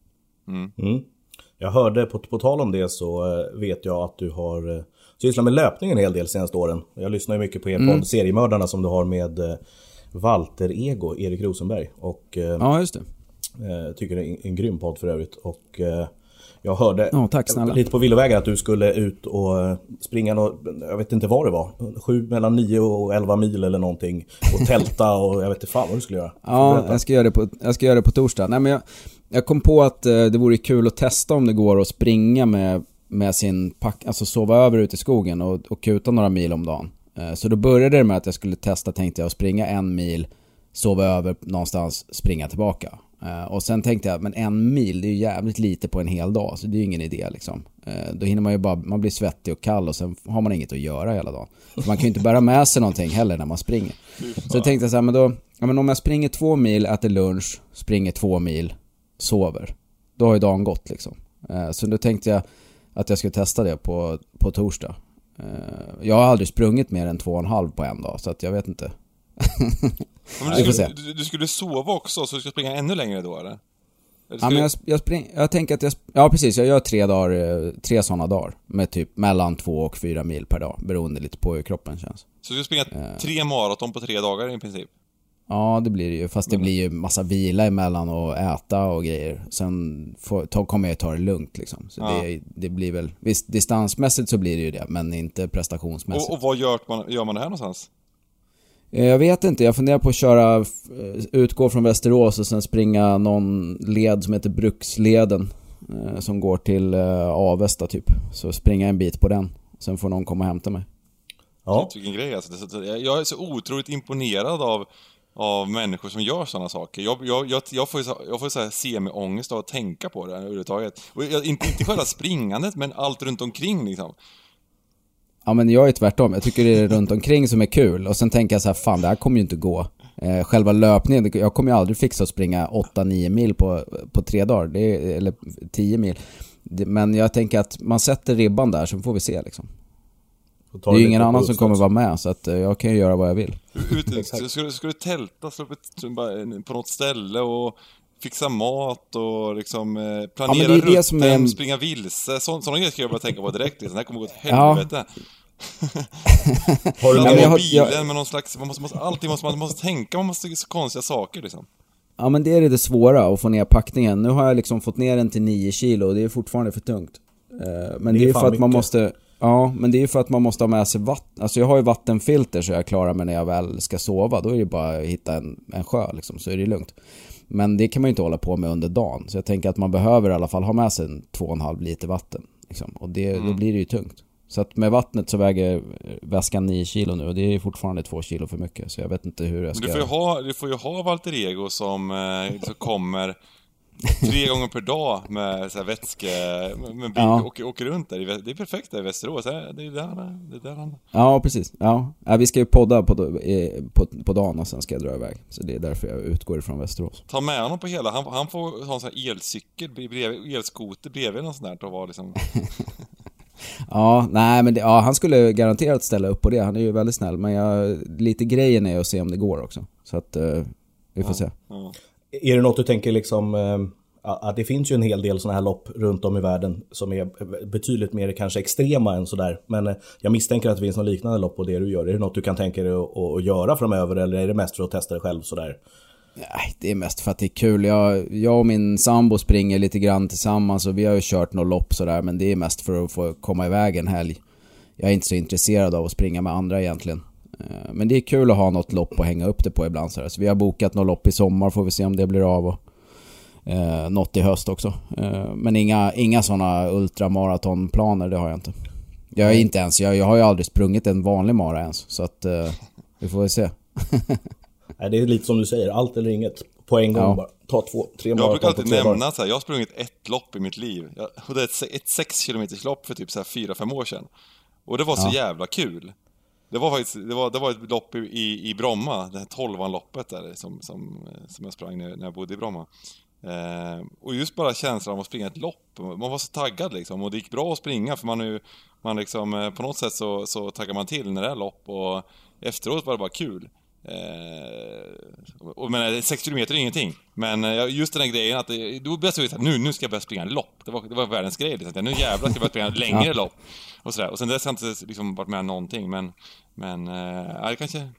Jag hörde, på tal om det så vet jag att du har sysslat med löpning en hel del senaste åren. Jag lyssnar ju mycket på er podd Seriemördarna som du har med Walter Ego, Erik Rosenberg. Och, ja, just det. Tycker det är en grym podd för övrigt. Och jag hörde tack, lite på villovägar att du skulle ut och springa jag vet inte vad det var, mellan 9 och 11 mil eller någonting. Och tälta och jag vet inte fan vad du skulle göra. Ja, jag ska göra det på torsdag. Nej, men jag kom på att det vore kul att testa om det går att springa med sin pack, alltså sova över ute i skogen och kuta några mil om dagen. Så då började det med att jag skulle testa, tänkte jag, att springa 1 mil, sova över någonstans, springa tillbaka. Och sen tänkte jag, men 1 mil, det är ju jävligt lite på en hel dag, så det är ju ingen idé liksom. Då hinner man ju bara, man blir svettig och kall och sen har man inget att göra hela dagen. Så man kan ju inte bära med sig någonting heller när man springer. Så jag tänkte så här, men om jag springer 2 mil, äter lunch, springer 2 mil, sover, då har ju dagen gått liksom. Så då tänkte jag att jag skulle testa det på torsdag. Jag har aldrig sprungit mer än 2,5 på en dag, så att jag vet inte. Men du skulle sova också, så du ska springa ännu längre då, eller? Ja, men jag tänker att ja precis, jag gör 3 sådana dagar med typ mellan 2 och 4 mil per dag, beroende lite på hur kroppen känns. Så du ska springa 3 maraton på 3 dagar i princip? Ja, det blir det ju. Fast det blir ju massa vila emellan och äta och grejer. Sen kommer jag ta det lugnt liksom. Så det blir väl... Visst, distansmässigt så blir det ju det, men inte prestationsmässigt. Och vad gör man det här någonstans? Jag vet inte. Jag funderar på att utgå från Västerås och sen springa någon led som heter Bruksleden. Som går till Avesta typ. Så springa en bit på den. Sen får någon komma och hämta mig. Ja. Vilken grej alltså. Jag är så otroligt imponerad av människor som gör sådana saker. Jag får så här semi-ångest av att tänka på det överhuvudtaget. Och inte själva springandet, men allt runt omkring liksom. Ja, men jag är tvärtom. Jag tycker det är runt omkring som är kul. Och sen tänker jag så här, fan, det här kommer ju inte gå. Själva löpningen, jag kommer ju aldrig fixa att springa 8-9 mil på 3 dagar, eller 10 mil. Men jag tänker att man sätter ribban där, så får vi se liksom. Det är ju ingen annan som kommer vara med, så att jag kan ju göra vad jag vill. Ska du tälta på något ställe och fixa mat och liksom planera rutten, springa vilse, sådana grejer ska jag bara tänka på direkt. Det här kommer gå åt helvete. Har du bilen med någon slags, man måste tänka, man måste så konstiga saker liksom. Ja, men det är det svåra, att få ner packningen. Nu har jag liksom fått ner den till 9 kilo och det är fortfarande för tungt. Men det är för att man måste... Ja, men det är för att man måste ha med sig vatten. Alltså jag har ju vattenfilter så jag klarar mig när jag väl ska sova. Då är det bara att hitta en sjö liksom, så är det lugnt. Men det kan man ju inte hålla på med under dagen. Så jag tänker att man behöver i alla fall ha med sig 2,5 liter vatten liksom. Och då blir det ju tungt. Så att med vattnet så väger väskan 9 kilo nu. Och det är fortfarande 2 kilo för mycket. Så jag vet inte hur jag ska göra. Du får ju ha Walter Ego som kommer 3 gånger per dag med så här vätske med bil och åker runt där. Det är perfekt där i Västerås. Det är där han... Ja, precis. Ja, vi ska ju podda på dagen och sen ska jag dra iväg. Så det är därför jag utgår ifrån Västerås. Ta med honom på hela. Han får ha en sån här elcykel bredvid, elskoter bredvid något sånt där och vara liksom... Ja, nej men han skulle garanterat ställa upp på det. Han är ju väldigt snäll, men lite grejen är att se om det går också. Så att vi får se. Ja. Är det något du tänker liksom att det finns ju en hel del såna här lopp runt om i världen som är betydligt mer kanske extrema än sådär, men jag misstänker att det finns något liknande lopp på det du gör. Är det något du kan tänka dig att göra framöver, eller är det mest för att testa det själv sådär? Nej, det är mest för att det är kul. Jag och min sambo springer lite grann tillsammans och vi har ju kört något lopp sådär, men det är mest för att få komma iväg en helg. Jag är inte så intresserad av att springa med andra egentligen. Men det är kul att ha något lopp att hänga upp det på ibland sådär. Så vi har bokat något lopp i sommar, får vi se om det blir av, och något i höst också. Men inga sådana ultramaratonplaner, det har jag inte. Jag är inte ens, jag har ju aldrig sprungit en vanlig mara ens, så att vi får väl se. Nej, det är lite som du säger, allt eller inget på en gång, bara ta 2-3 maraton. Jag brukar alltid nämna så här, jag har sprungit ett lopp i mitt liv. Det är ett 6 kilometers lopp för typ så här 4-5 år sedan. Och det var så jävla kul. Det var faktiskt det var ett lopp i Bromma, det här 12-loppet där som jag sprang när jag bodde i Bromma. Och just bara känslan av att springa ett lopp, man var så taggad liksom, och det gick bra att springa för man liksom på något sätt så taggar man till när det är lopp, och efteråt var det bara kul. Men 6 kilometer är ingenting. Men just den här grejen att då började jag säga nu ska jag börja springa en lopp. Det var världens grej liksom. Nu jävlar ska jag börja springa längre lopp och sådär. Och sen dess har jag inte liksom varit med någonting. Men jag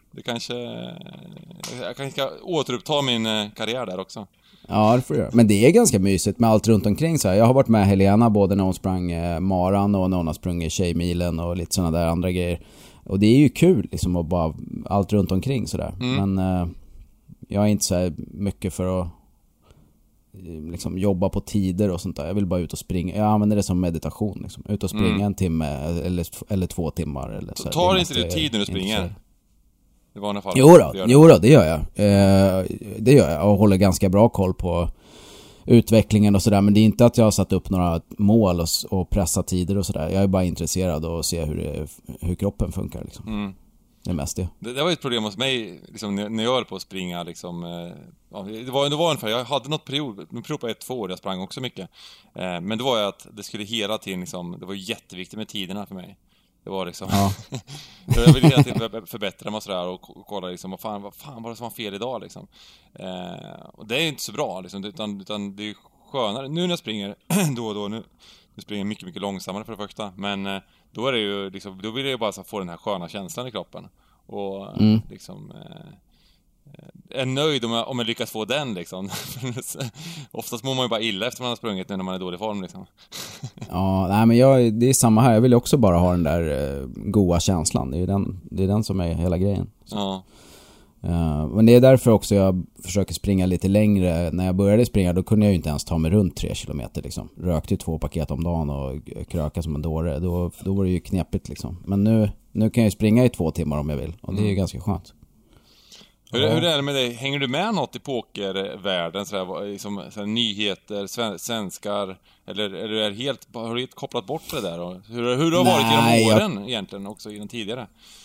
kanske ska återuppta min karriär där också. Ja, det får jag. Men det är ganska mysigt med allt runt omkring så här. Jag har varit med Helena både när hon sprang maran och när hon har sprungit tjejmilen och lite sådana där andra grejer. Och det är ju kul liksom, att bara allt runt omkring sådär. Men jag är inte så här mycket för att liksom jobba på tider och sånt där. Jag vill bara ut och springa. Jag använder det som meditation liksom. Ut och springa en timme eller 2 timmar eller så. Tar inte det tid när du springer? I vanliga fall. Jo då, det gör jag. Det gör jag, och håller ganska bra koll på utvecklingen och sådär, men det är inte att jag har satt upp några mål och pressat tider och sådär. Jag är bara intresserad av att se hur kroppen funkar liksom. Det är mest det. Det var ett problem hos mig liksom, när jag höll på att springa liksom, det var ungefär, jag hade något period på 1-2 år, jag sprang också mycket. Men det var ju att det skulle hela tiden liksom, det var jätteviktigt med tiderna för mig. Det var liksom jag ville hela tiden förbättra mig och sådär, och kolla liksom, vad fan var det som var fel idag liksom. Och det är inte så bra liksom, utan det är skönare nu när jag springer då och då. Nu springer jag mycket långsammare för det första, men då är det ju liksom, då vill jag ju bara så få den här sköna känslan i kroppen och liksom är nöjd om jag lyckas få den liksom. Oftast mår man ju bara illa efter man har sprungit när man är i dålig form liksom. Ja, nej men det är samma här. Jag vill också bara ha den där goda känslan. Det är den som är hela grejen. Så. Ja. Men det är därför också jag försöker springa lite längre. När jag började springa då kunde jag ju inte ens ta mig runt 3 kilometer liksom. Rökte ju 2 paket om dagen och kröka som en dåre. Då var det ju knepigt liksom. Men nu kan jag springa i 2 timmar om jag vill. Och det är ju ganska skönt. Hur är det med dig? Hänger du med något i pokervärlden? Sådär, nyheter, svenskar? Eller har du helt kopplat bort det där? Hur har det varit genom åren egentligen också, innan tidigare?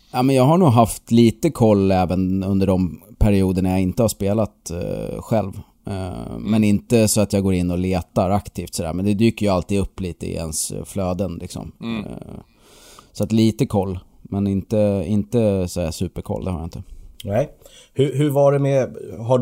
Ja, men jag har nog haft lite koll även under de perioderna jag inte har spelat själv. Men inte så att jag går in och letar aktivt sådär. Men det dyker ju alltid upp lite i ens flöden liksom. Så att lite koll. Men inte så här superkoll, det har jag inte. Nej. Hur var det med,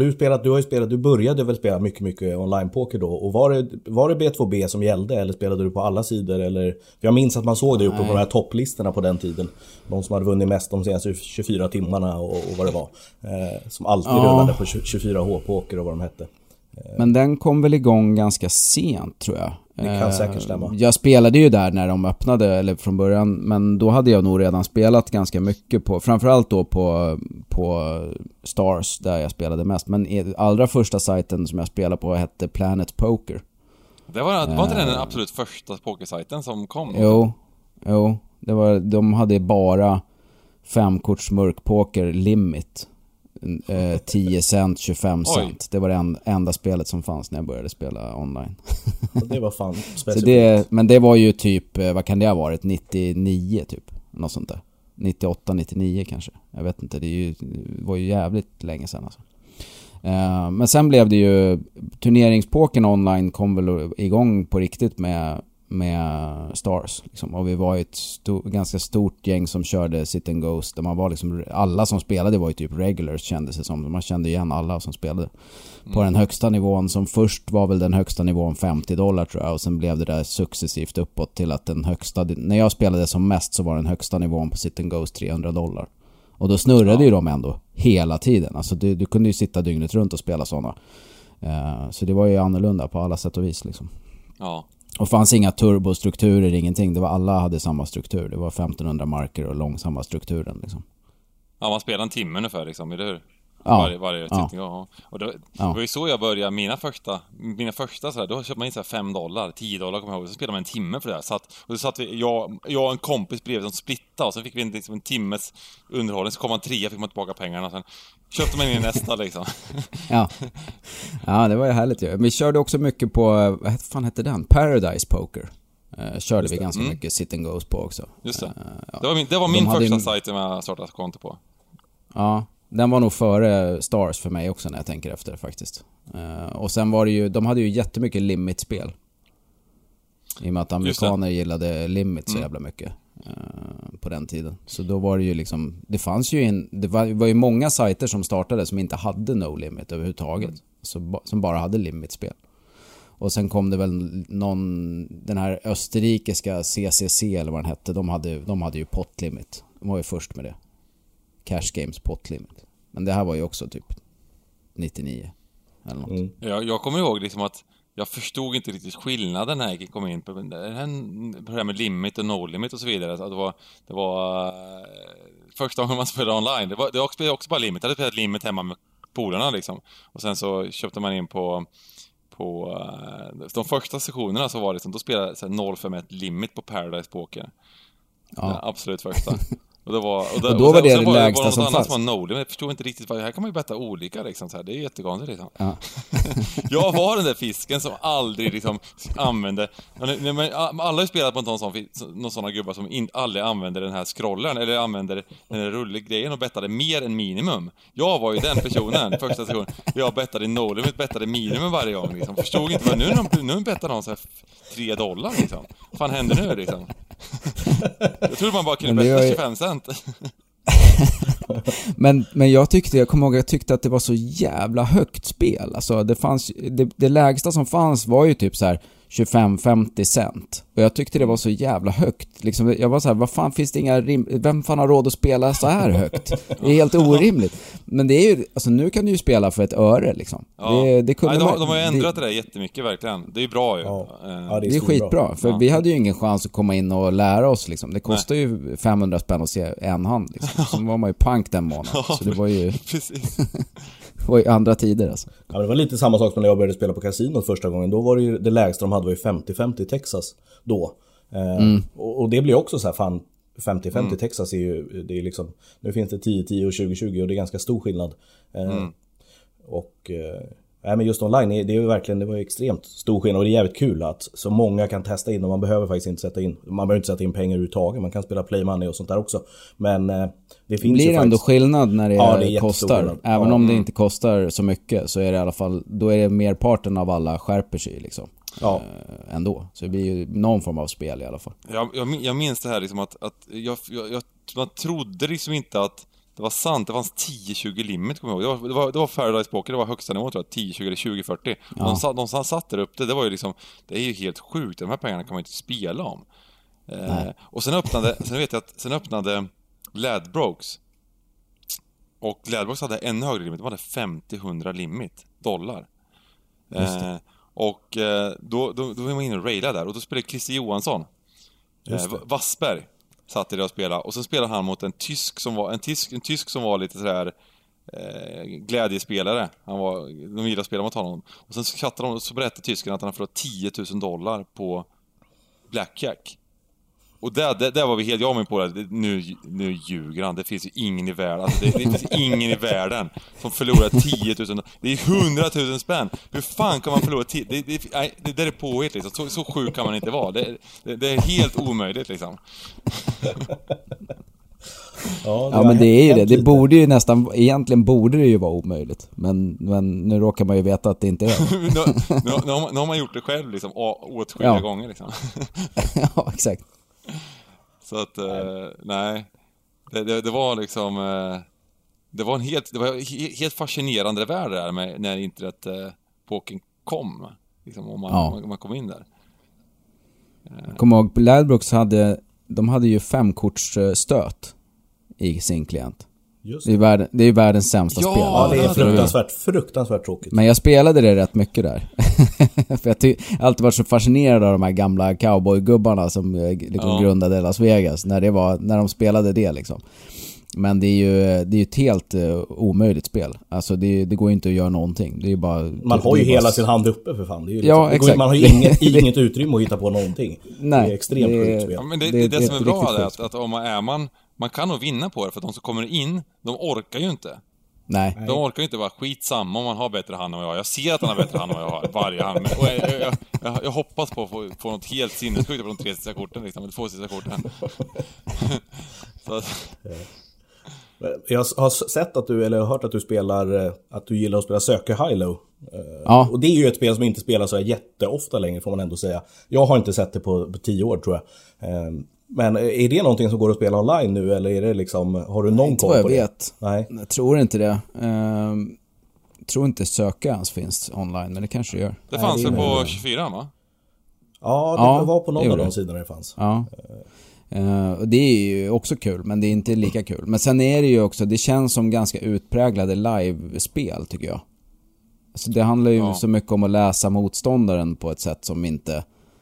du började väl spela mycket online-poker då, och var det B2B som gällde, eller spelade du på alla sidor, eller? Jag minns att man såg det uppe på de här topplistorna på den tiden, de som hade vunnit mest de senaste 24 timmarna och vad det var, som alltid rullade på 24H-poker och vad de hette. Men den kom väl igång ganska sent, tror jag. Det kan säkert stämma. Jag spelade ju där när de öppnade, eller från början, men då hade jag nog redan spelat ganska mycket på, framförallt då på Stars, där jag spelade mest. Men allra första sajten som jag spelade på hette Planet Poker. Det var inte den absolut första pokersajten som kom? Jo, de hade bara 5-korts mörkpoker limit. 10 cent, 25 cent. Oj. Det var det enda spelet som fanns när jag började spela online. Det var fan specifikt. Men det var ju typ, vad kan det ha varit? 99 typ, något sånt där. 98, 99 kanske. Jag vet inte, det var ju jävligt länge sedan alltså. Men sen blev det ju, turneringspokern online kom väl igång på riktigt med Stars liksom. Och vi var ju ett ganska stort gäng som körde Sit and Ghost, där man var liksom, alla som spelade var ju typ regulars, kändes det som. Man kände igen alla som spelade på den högsta nivån, som först var väl den högsta nivån $50 tror jag, och sen blev det där successivt uppåt till att den högsta, när jag spelade som mest så var den högsta nivån på Sit and Ghost $300. Och då snurrade ju de ändå hela tiden. Alltså du kunde ju sitta dygnet runt och spela sådana. Så det var ju annorlunda på alla sätt och vis liksom. Ja. Och fanns inga turbostrukturer, ingenting. Det var, alla hade samma struktur. Det var 1500 marker och långsamma strukturen liksom. Ja, man spelar en timme ungefär liksom, eller hur? Ja. Varje tittning. Ja. Och det var ju så jag började mina första så här, då köpte man in så här $5, $10 kommer jag ihåg. Så spelade man en timme för det här. Och så satt jag och en kompis bredvid som splittade, och sen fick vi liksom en timmes underhållning, så kom man 3, fick man tillbaka pengarna, och sen köpte man in nästa liksom. Ja, det var ju härligt ju. Vi körde också mycket på, vad fan hette den? Paradise Poker. Körde vi ganska mycket Sit and Goes på också. Just det. Det var min första sajt som jag startade konto på. Ja, den var nog före Stars för mig också när jag tänker efter faktiskt. Och sen var det ju, de hade ju jättemycket limit-spel. I och med att amerikaner gillade limit så jävla mycket på den tiden. Så då var det ju liksom, det fanns ju det var ju många sajter som startade som inte hade no limit överhuvudtaget. Som bara hade limit-spel. Och sen kom det väl den här österrikiska CCC eller vad den hette, de hade ju pot limit. De var ju först med det. Cash Games pot limit. Men det här var ju också typ 99 eller något. Jag kommer ihåg liksom att jag förstod inte riktigt skillnaden när jag kom in på det här med limit och no limit och så vidare. Att det var första gången man spelade online. Det spelade också bara limit. Jag hade spelat limit hemma med polarna liksom. Och sen så köpte man in på de första sessionerna, så var det som då spelade 0,51 limit på Paradise Poker. Ja. Absolut första. Och då var det lägsta som fanns. Som var jag förstod inte riktigt här kan man ju betta olika liksom, så här. Det är jättekonstigt liksom. Ja. Jag var den där fisken som aldrig liksom använde, alla har ju spelat på någon sån gubbar som aldrig använder den här scrollern eller använder den här rullegrejen och bettade mer än minimum. Jag var ju den personen första sessionen. Jag bettade no limit, bettade minimum varje gång liksom. Förstod inte vad nu bettar någon så här $3 liksom. Vad fan händer nu liksom? Jag trodde man bara kunde betta 25 cent. men jag tyckte att det var så jävla högt spel. Alltså det fanns det lägsta som fanns var ju typ så här 25-50 cent. Och jag tyckte det var så jävla högt. Liksom, jag var så här, vad fan finns det vem fan har råd att spela så här högt? Det är helt orimligt. Men det är ju, alltså nu kan du ju spela för $1 liksom. Ja. De har ju ändrat det där jättemycket verkligen. Det är ju bra ju. Ja, det är skitbra. För vi hade ju ingen chans att komma in och lära oss liksom. Det kostar ju 500 spänn att se en hand liksom. Så var man ju pank den månaden. Så det var ju precis. Det var ju andra tider alltså. Ja, det var lite samma sak som när jag började spela på kasinot första gången. Då var det ju det lägsta de hade var ju 50-50 i Texas då. Och det blir också så här, fan 50-50 Texas är ju, det är liksom, nu finns det 10-10 och 20-20 och det är ganska stor skillnad. Och Nej, men just online, det är ju verkligen, det var ju extremt stor skillnad och det är jävligt kul att så många kan testa in och man behöver faktiskt inte man behöver inte sätta in pengar överhuvudtaget, man kan spela play money och sånt där också. Men det finns blir ju ändå faktiskt skillnad när det kostar. skillnad. Även om det inte kostar så mycket så är det i alla fall, då är det merparten av alla skärper sig liksom. Ja. Ändå. Så det blir ju någon form av spel i alla fall. Jag minns det här liksom att man trodde liksom inte att det var sant. Det fanns 10-20 limit, kommer jag ihåg. Det var Paradise Poker, det var högsta nivå tror jag, 10-20 eller 20-40. Ja. De som satte upp det var ju liksom, det är ju helt sjukt. De här pengarna kan man inte spela om. Och sen öppnade Ladbrokes. Och Ladbrokes hade ännu högre limit. De hade 50-100 limit dollar. Och då var man inne och railade där. Och då spelade Christer Johansson. Wassberg satt där och spelade. Och så spelade han mot en tysk som var lite sådär glädjespelare. De ville spela mot honom. Och sen chattade de och så berättade tysken att han har förlorat $10,000 på blackjack. Och där var vi helt med på det. Nu ljuger han. Det finns ju ingen i världen. Alltså det finns ingen i världen som förlorar 10,000. Det är 100,000 spänn. Hur fan kan man förlora 10? Det är påhitt liksom. Så sjuk kan man inte vara. Det är helt omöjligt liksom. Ja, men det är ju det. Det borde ju nästan, egentligen borde det ju vara omöjligt. Men nu råkar man ju veta att det inte är. nu har man gjort det själv liksom, åtskilliga gånger liksom. Ja, exakt. Så att, nej. Det var liksom, det var helt fascinerande värld där med, när internetpoken kom. Liksom, om man kom in där. Jag kommer ihåg, Ladbrokes hade ju 5-kortsstöt i sin klient. Det är ju världens sämsta spel. Ja, det är fruktansvärt tråkigt. Men jag spelade det rätt mycket där. För jag har alltid varit så fascinerad av de här gamla cowboygubbarna som liksom grundade Las Vegas när de spelade det liksom. Men det är ju ett helt omöjligt spel. Alltså det går ju inte att göra någonting. Det är bara, man har ju hela sin hand uppe för fan. Det är ju liksom, exakt. Man har ju inget utrymme att hitta på någonting. Nej, det är extremt sjukt spel. Ja, men det som är bra är att om man kan nog vinna på det, för att de som kommer in, de orkar ju inte. Nej. De orkar ju inte vara skitsamma om man har bättre hand än vad jag har. Jag ser att han har bättre hand än vad jag har, varje hand. Och jag hoppas på att få något helt sinnessjukt på de 3 sista korten, liksom, eller 2 sista korten. Så. Jag har sett att eller hört att du spelar, att du gillar att spela Söker High-Low. Ja. Och det är ju ett spel som inte spelar så jätteofta längre, får man ändå säga. Jag har inte sett det på 10 år, tror jag. Men är det någonting som går att spela online nu, eller är det liksom, har du någon koll på det? Vet. Nej. Jag tror inte det. Tror inte Söka ens finns online, men det kanske det gör. Det fanns väl på 24, va? Ja, det var på någon av de sidorna det fanns. Ja. Det är ju också kul, men det är inte lika kul. Men sen är det ju också, det känns som ganska utpräglade live-spel, tycker jag. Alltså det handlar ju så mycket om att läsa motståndaren på ett sätt som inte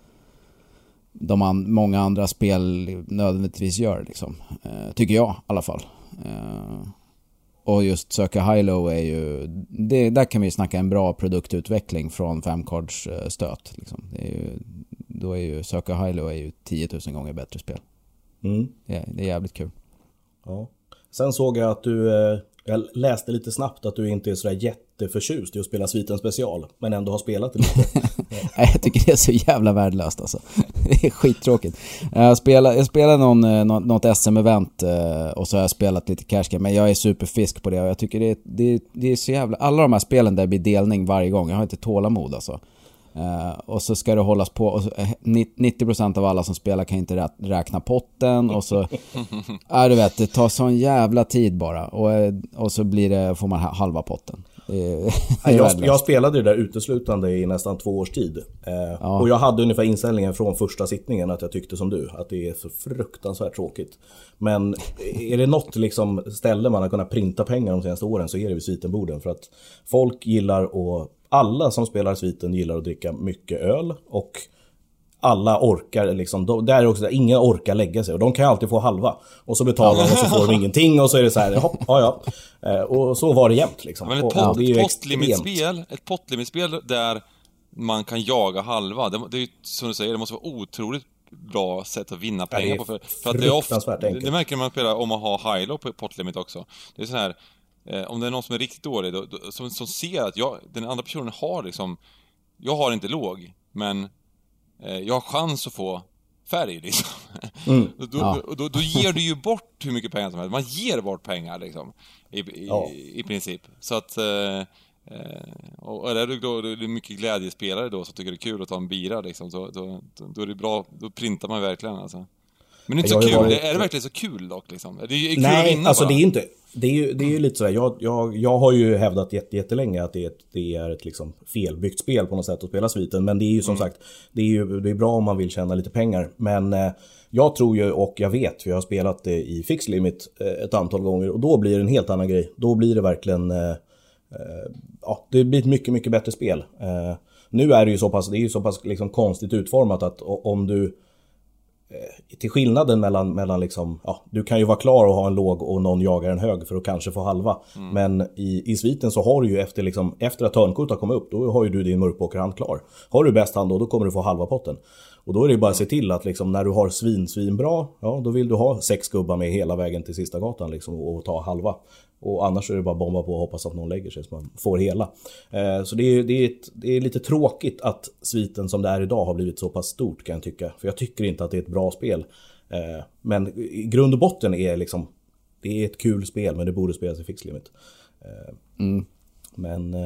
många andra spel nödvändigtvis gör liksom. Tycker jag i alla fall. Och just Söka High-Low är ju där kan vi snacka en bra produktutveckling från 5-cards stöt liksom. Då är ju Söka High-Low är ju 10 000 gånger bättre spel. Det är jävligt kul. Ja. Sen såg jag att jag läste lite snabbt att du inte är så där jätteförtjust i att spela Sviten special, men ändå har spelat det lite. Nej, jag tycker det är så jävla värdelöst alltså. Det är skittråkigt. Jag spelade något SM-event och så har jag spelat lite cash game, men jag är superfisk på det och jag tycker det är så jävla, alla de här spelen där blir delning varje gång. Jag har inte tålamod alltså. Och så ska det hållas på och 90% av alla som spelar kan inte räkna potten och så du vet, det tar sån jävla tid bara och så får man halva potten. Jag spelade det där uteslutande i nästan 2 års tid. Och jag hade ungefär inställningen från första sittningen att jag tyckte som du, att det är så fruktansvärt tråkigt. Men är det något liksom ställe man har kunnat printa pengar de senaste åren, så är det vid Svitenborden. För att folk gillar, och alla som spelar Sviten gillar att dricka mycket öl, och alla orkar liksom, där är också ingen orkar lägga sig, och de kan ju alltid få halva och så betalar de och så får de ingenting, och så är det så här, och så var det jämt liksom. Men ett pottlimitspel där man kan jaga halva, det är ju som du säger, det måste vara otroligt bra sätt att vinna pengar på, för att det är ofta, det märker man spelar om man har high-low på potlimit också. Det är så här, om det är någon som är riktigt dålig som ser att den andra personen har liksom, jag har inte låg, men jag har chans att få färg liksom. Då ger du ju bort hur mycket pengar som helst. Man ger bort pengar liksom i princip. Så att och är det mycket glädjespelare då, så tycker det är kul att ta en bira liksom, då är det bra, då printar man verkligen alltså. Men det är inte så kul, är det verkligen så kul dock liksom? Det är kul. Nej, att vinna, alltså bara. det är inte. Det är ju lite sådär, jag har ju hävdat jättelänge att det är ett liksom felbyggt spel på något sätt att spela sviten. Men det är ju som sagt, det är bra om man vill tjäna lite pengar. Men jag tror ju, och jag vet, för jag har spelat det i Fixed Limit ett antal gånger, och då blir det en helt annan grej. Då blir det verkligen, det blir ett mycket, mycket bättre spel. Nu är det ju så pass liksom konstigt utformat att om du, till skillnaden mellan liksom, du kan ju vara klar och ha en låg och någon jagar en hög för att kanske få halva. Men i sviten så har du ju efter att törnkort har kommit upp, då har ju du din mörkpokerhand klar. Har du bäst hand då kommer du få halva potten. Och då är det ju bara att se till att liksom, när du har svin bra, då vill du ha 6 gubbar med hela vägen till sista gatan liksom, och ta halva. Och annars är det bara bomba på och hoppas att någon lägger sig så man får hela. Så det är lite tråkigt att sviten som det är idag har blivit så pass stort, kan jag tycka. För jag tycker inte att det är ett bra spel. Men i grund och botten är liksom, det är ett kul spel, men det borde spelas i Fixed Limit. Men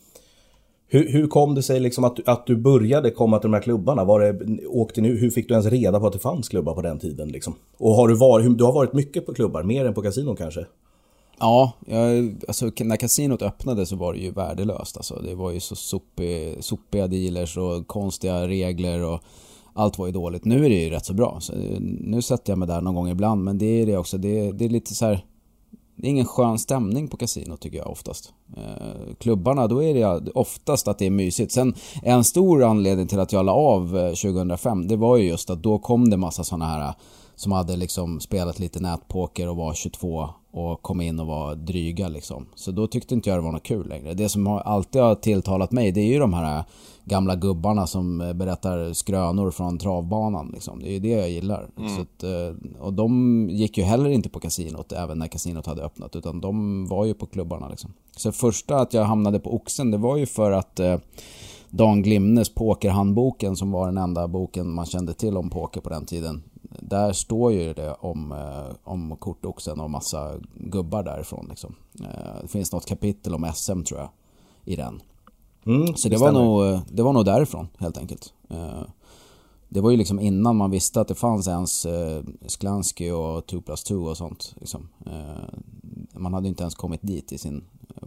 hur kom det sig liksom att du började komma till de här klubbarna? Hur fick du ens reda på att det fanns klubbar på den tiden liksom? Och du har varit mycket på klubbar, mer än på kasinon kanske? Ja, alltså när kasinot öppnade så var det ju värdelöst. Alltså, det var ju så sopiga dealers och konstiga regler och allt var ju dåligt. Nu är det ju rätt så bra. Så nu sätter jag mig där någon gång ibland, men det är det också. Det är lite så här, det är ingen skön stämning på kasinot tycker jag oftast. Klubbarna, då är det oftast att det är mysigt. Sen en stor anledning till att jag la av 2005, det var ju just att då kom det massa såna här som hade liksom spelat lite nätpoker och var 22 och kom in och var dryga liksom. Så då tyckte inte jag det var något kul längre. Det som alltid har tilltalat mig, det är ju de här gamla gubbarna som berättar skrönor från travbanan liksom. Det är ju det jag gillar. Så att, och de gick ju heller inte på kasinot även när kasinot hade öppnat, utan de var ju på klubbarna liksom. Så första att jag hamnade på Oxen, det var ju för att Dan Glimnes pokerhandboken, som var den enda boken man kände till om poker på den tiden, där står ju det om kortoxen och massa gubbar därifrån liksom. Det finns något kapitel om SM tror jag i den. Så det var nog därifrån helt enkelt. Det var ju liksom innan man visste att det fanns ens Sklansky och 2+2 och sånt liksom. Man hade inte ens kommit dit i sin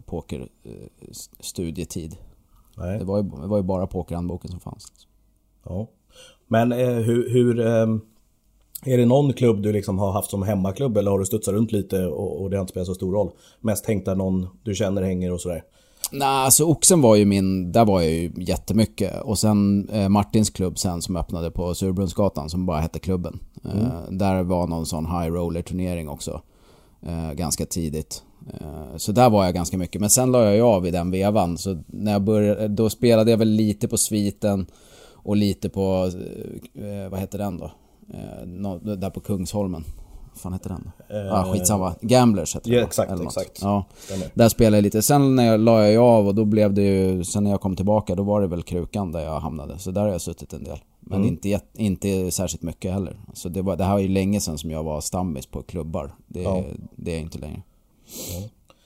pokerstudietid. Nej. Det var ju bara pokerhandboken som fanns. Ja. Men hur är det någon klubb du liksom har haft som hemmaklubb, eller har du studsat runt lite och det har inte spelat så stor roll? Mest tänkt där någon du känner hänger och sådär? Nej, alltså Oxen var ju där var jag ju jättemycket. Och sen Martins klubb sen som öppnade på Surbrunnsgatan som bara hette klubben. Där var någon sån high roller turnering också. Ganska tidigt. Så där var jag ganska mycket. Men sen la jag av i den vevan. Så när jag började, då spelade jag väl lite på sviten och lite på, vad heter den då? Där på Kungsholmen. Vad fan heter den? Skitsamma. Gamblers heter det. Ja, exakt. Ja, där spelade jag lite. Sen när jag la jag av, och då blev det ju, sen när jag kom tillbaka, då var det väl Krukan där jag hamnade. Så där har jag suttit en del. Men inte särskilt mycket heller. Så det här var ju länge sedan som jag var stammis på klubbar. Det är inte längre. Ja.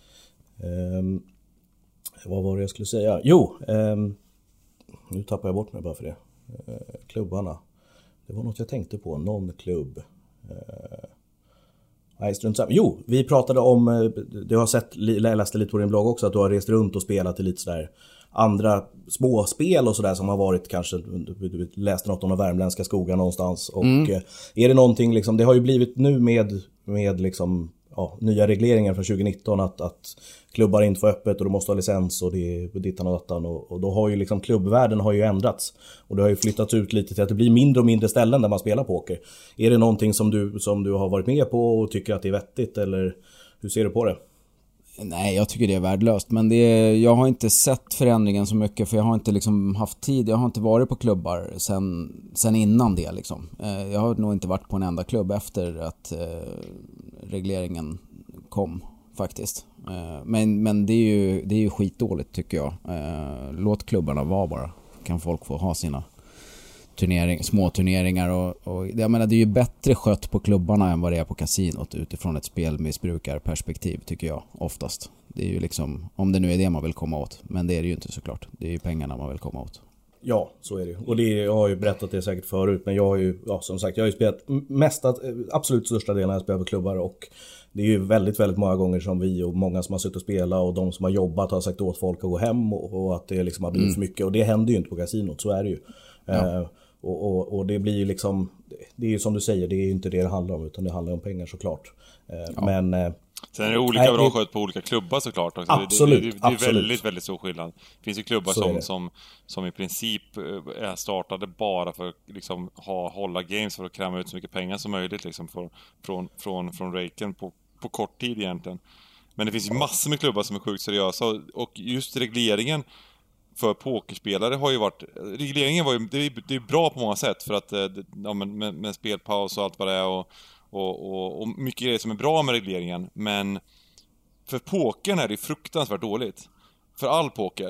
Vad var det jag skulle säga? Jo, nu tappar jag bort mig bara för det. Klubbarna. Det var något jag tänkte på. Någon klubb. Nej, strunt samma. Jo, vi pratade om, du har sett, jag läste lite på din blogg också, att du har rest runt och spelat i lite sådär andra småspel och sådär som har varit, kanske du läste något om de värmländska skogar någonstans. Och är det någonting liksom, det har ju blivit nu med liksom nya regleringar från 2019 att klubbar inte får öppet och du måste ha licens och det är dittan och dattan, och då har ju liksom klubbvärlden har ju ändrats och det har ju flyttats ut lite till att det blir mindre och mindre ställen där man spelar poker. Är det någonting som du har varit med på och tycker att det är vettigt, eller hur ser du på det? Nej, jag tycker det är värdelöst, men jag har inte sett förändringen så mycket, för jag har inte liksom haft tid. Jag har inte varit på klubbar sen innan det liksom. Jag har nog inte varit på en enda klubb efter att regleringen kom faktiskt. Men det är ju skitdåligt tycker jag. Låt klubbarna vara bara. Kan folk få ha sina små turneringar och jag menar det är ju bättre skött på klubbarna än vad det är på kasinot utifrån ett spelmissbrukarperspektiv tycker jag oftast. Det är ju liksom, om det nu är det man vill komma åt, men det är det ju inte såklart. Det är ju pengarna man vill komma åt. Ja, så är det ju. Och jag har ju berättat det säkert förut, men jag har ju, som sagt, jag har ju spelat absolut största delen jag spelar på klubbar, och det är ju väldigt, väldigt många gånger som vi och många som har suttit och spelat och de som har jobbat har sagt åt folk att gå hem och att det liksom har blivit för mycket, och det händer ju inte på kasinot, så är det ju. Ja. Och det blir ju liksom, det är ju som du säger, det är ju inte det handlar om, utan det handlar om pengar såklart. Ja. Men sen är det olika bra skött på olika klubbar såklart. Absolut, det är väldigt, väldigt stor skillnad. Det finns ju klubbar som i princip är startade bara för att liksom hålla games för att kräma ut så mycket pengar som möjligt liksom från raken på kort tid egentligen. Men det finns ju massor med klubbar som är sjukt seriösa, och just regleringen för pokerspelare har ju varit, regleringen var ju, det är bra på många sätt för att med spelpaus och allt vad det är och mycket grejer som är bra med regleringen, men för pokern är det fruktansvärt dåligt. För all poker,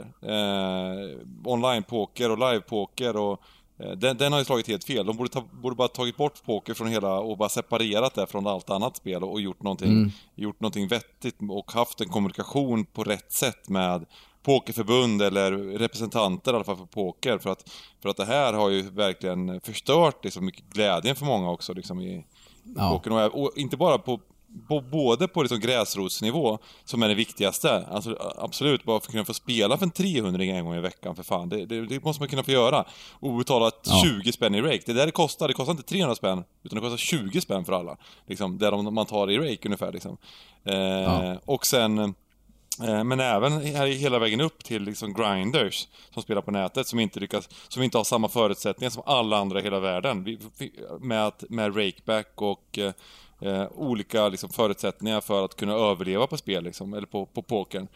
online-poker och live-poker, och den har ju slagit helt fel. De borde bara tagit bort poker från hela och bara separerat det från allt annat spel och gjort någonting vettigt och haft en kommunikation på rätt sätt med pokerförbund eller representanter i alla fall för poker, för att det här har ju verkligen förstört liksom mycket glädjen för många också liksom i pokern, och inte bara både på liksom gräsrotsnivå som är det viktigaste, alltså absolut bara för att kunna få spela för en 300 en gång i veckan, för fan, det måste man kunna få göra, och betala 20 spänn i rake, det kostar inte 300 spänn utan det kostar 20 spänn för alla liksom, där man tar i rake ungefär liksom. Och sen men även här hela vägen upp till liksom grinders som spelar på nätet, som inte har samma förutsättningar som alla andra i hela världen med rakeback och olika liksom förutsättningar för att kunna överleva på spel liksom, eller på pokern,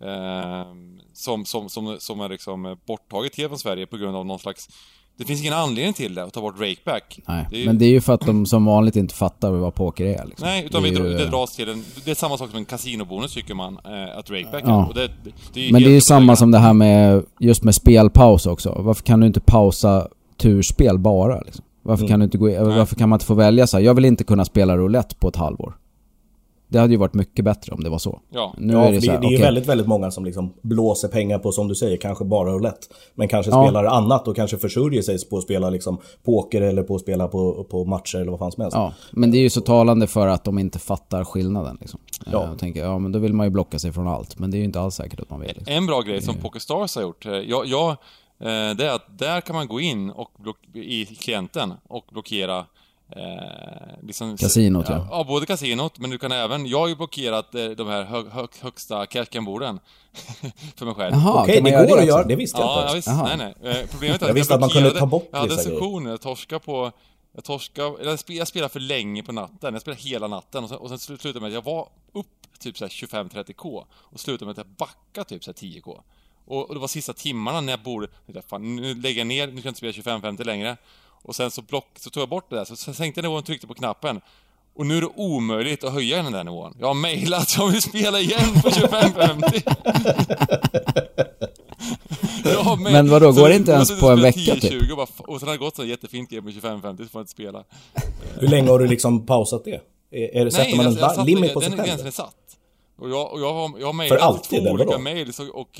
som är liksom borttaget helt från Sverige på grund av någon slags, det finns ingen anledning till det, att ta bort rakeback. Nej, men det är ju för att de som vanligt inte fattar vad poker är liksom. Nej, utan det dras till det är samma sak som en kasinobonus tycker man, att rakeback och det är men det är ju samma som det här med just med spelpaus också. Varför kan du inte pausa turspel bara liksom? Varför kan du inte varför kan man inte få välja så här? Jag vill inte kunna spela roulette på ett halvår. Det hade ju varit mycket bättre om det var så. Ja, nu är det så här, det är väldigt, väldigt många som liksom blåser pengar på, som du säger, kanske bara roulette, men kanske spelar annat och kanske försörjer sig på att spela liksom poker eller på att spela på matcher eller vad fan som helst. Ja, men det är ju så talande för att de inte fattar skillnaden liksom. Jag tänker, men då vill man ju blocka sig från allt, men det är ju inte alls säkert att man vill. Liksom. En bra grej som PokerStars har gjort, det är att där kan man gå in och i klienten och blockera liksom, kasinot, ja, både kasinot, men du kan även, jag har ju blockerat de här högsta cashgamborden för mig själv. Jaha, okej, det går att göra, det visste jag inte. Ja, visst, nej. Problemet är jag visste att man kunde ta bort. Jag hade en session, jag spelade för länge på natten. Jag spelade hela natten och sen slutade med att jag var upp typ så här 25-30k och slutade med att jag backade typ så här 10k. Och det var sista timmarna när jag borde, fan, nu lägger jag ner, nu kan jag inte spela 25-50 längre. Och sen så tog jag bort det där, så sänkte jag nivån och tryckte på knappen. Och nu är det omöjligt att höja den där nivån. Jag har mejlat att jag vill spela igen på 25-50. Men vadå, går det inte ens på en vecka typ? Och sen har det gått så jättefint game på 25-50, så får jag inte spela. Hur länge har du liksom pausat det? Sätter man en limit på sig själv? Den gränsen är satt. Och jag har mejlat 2 olika mejl och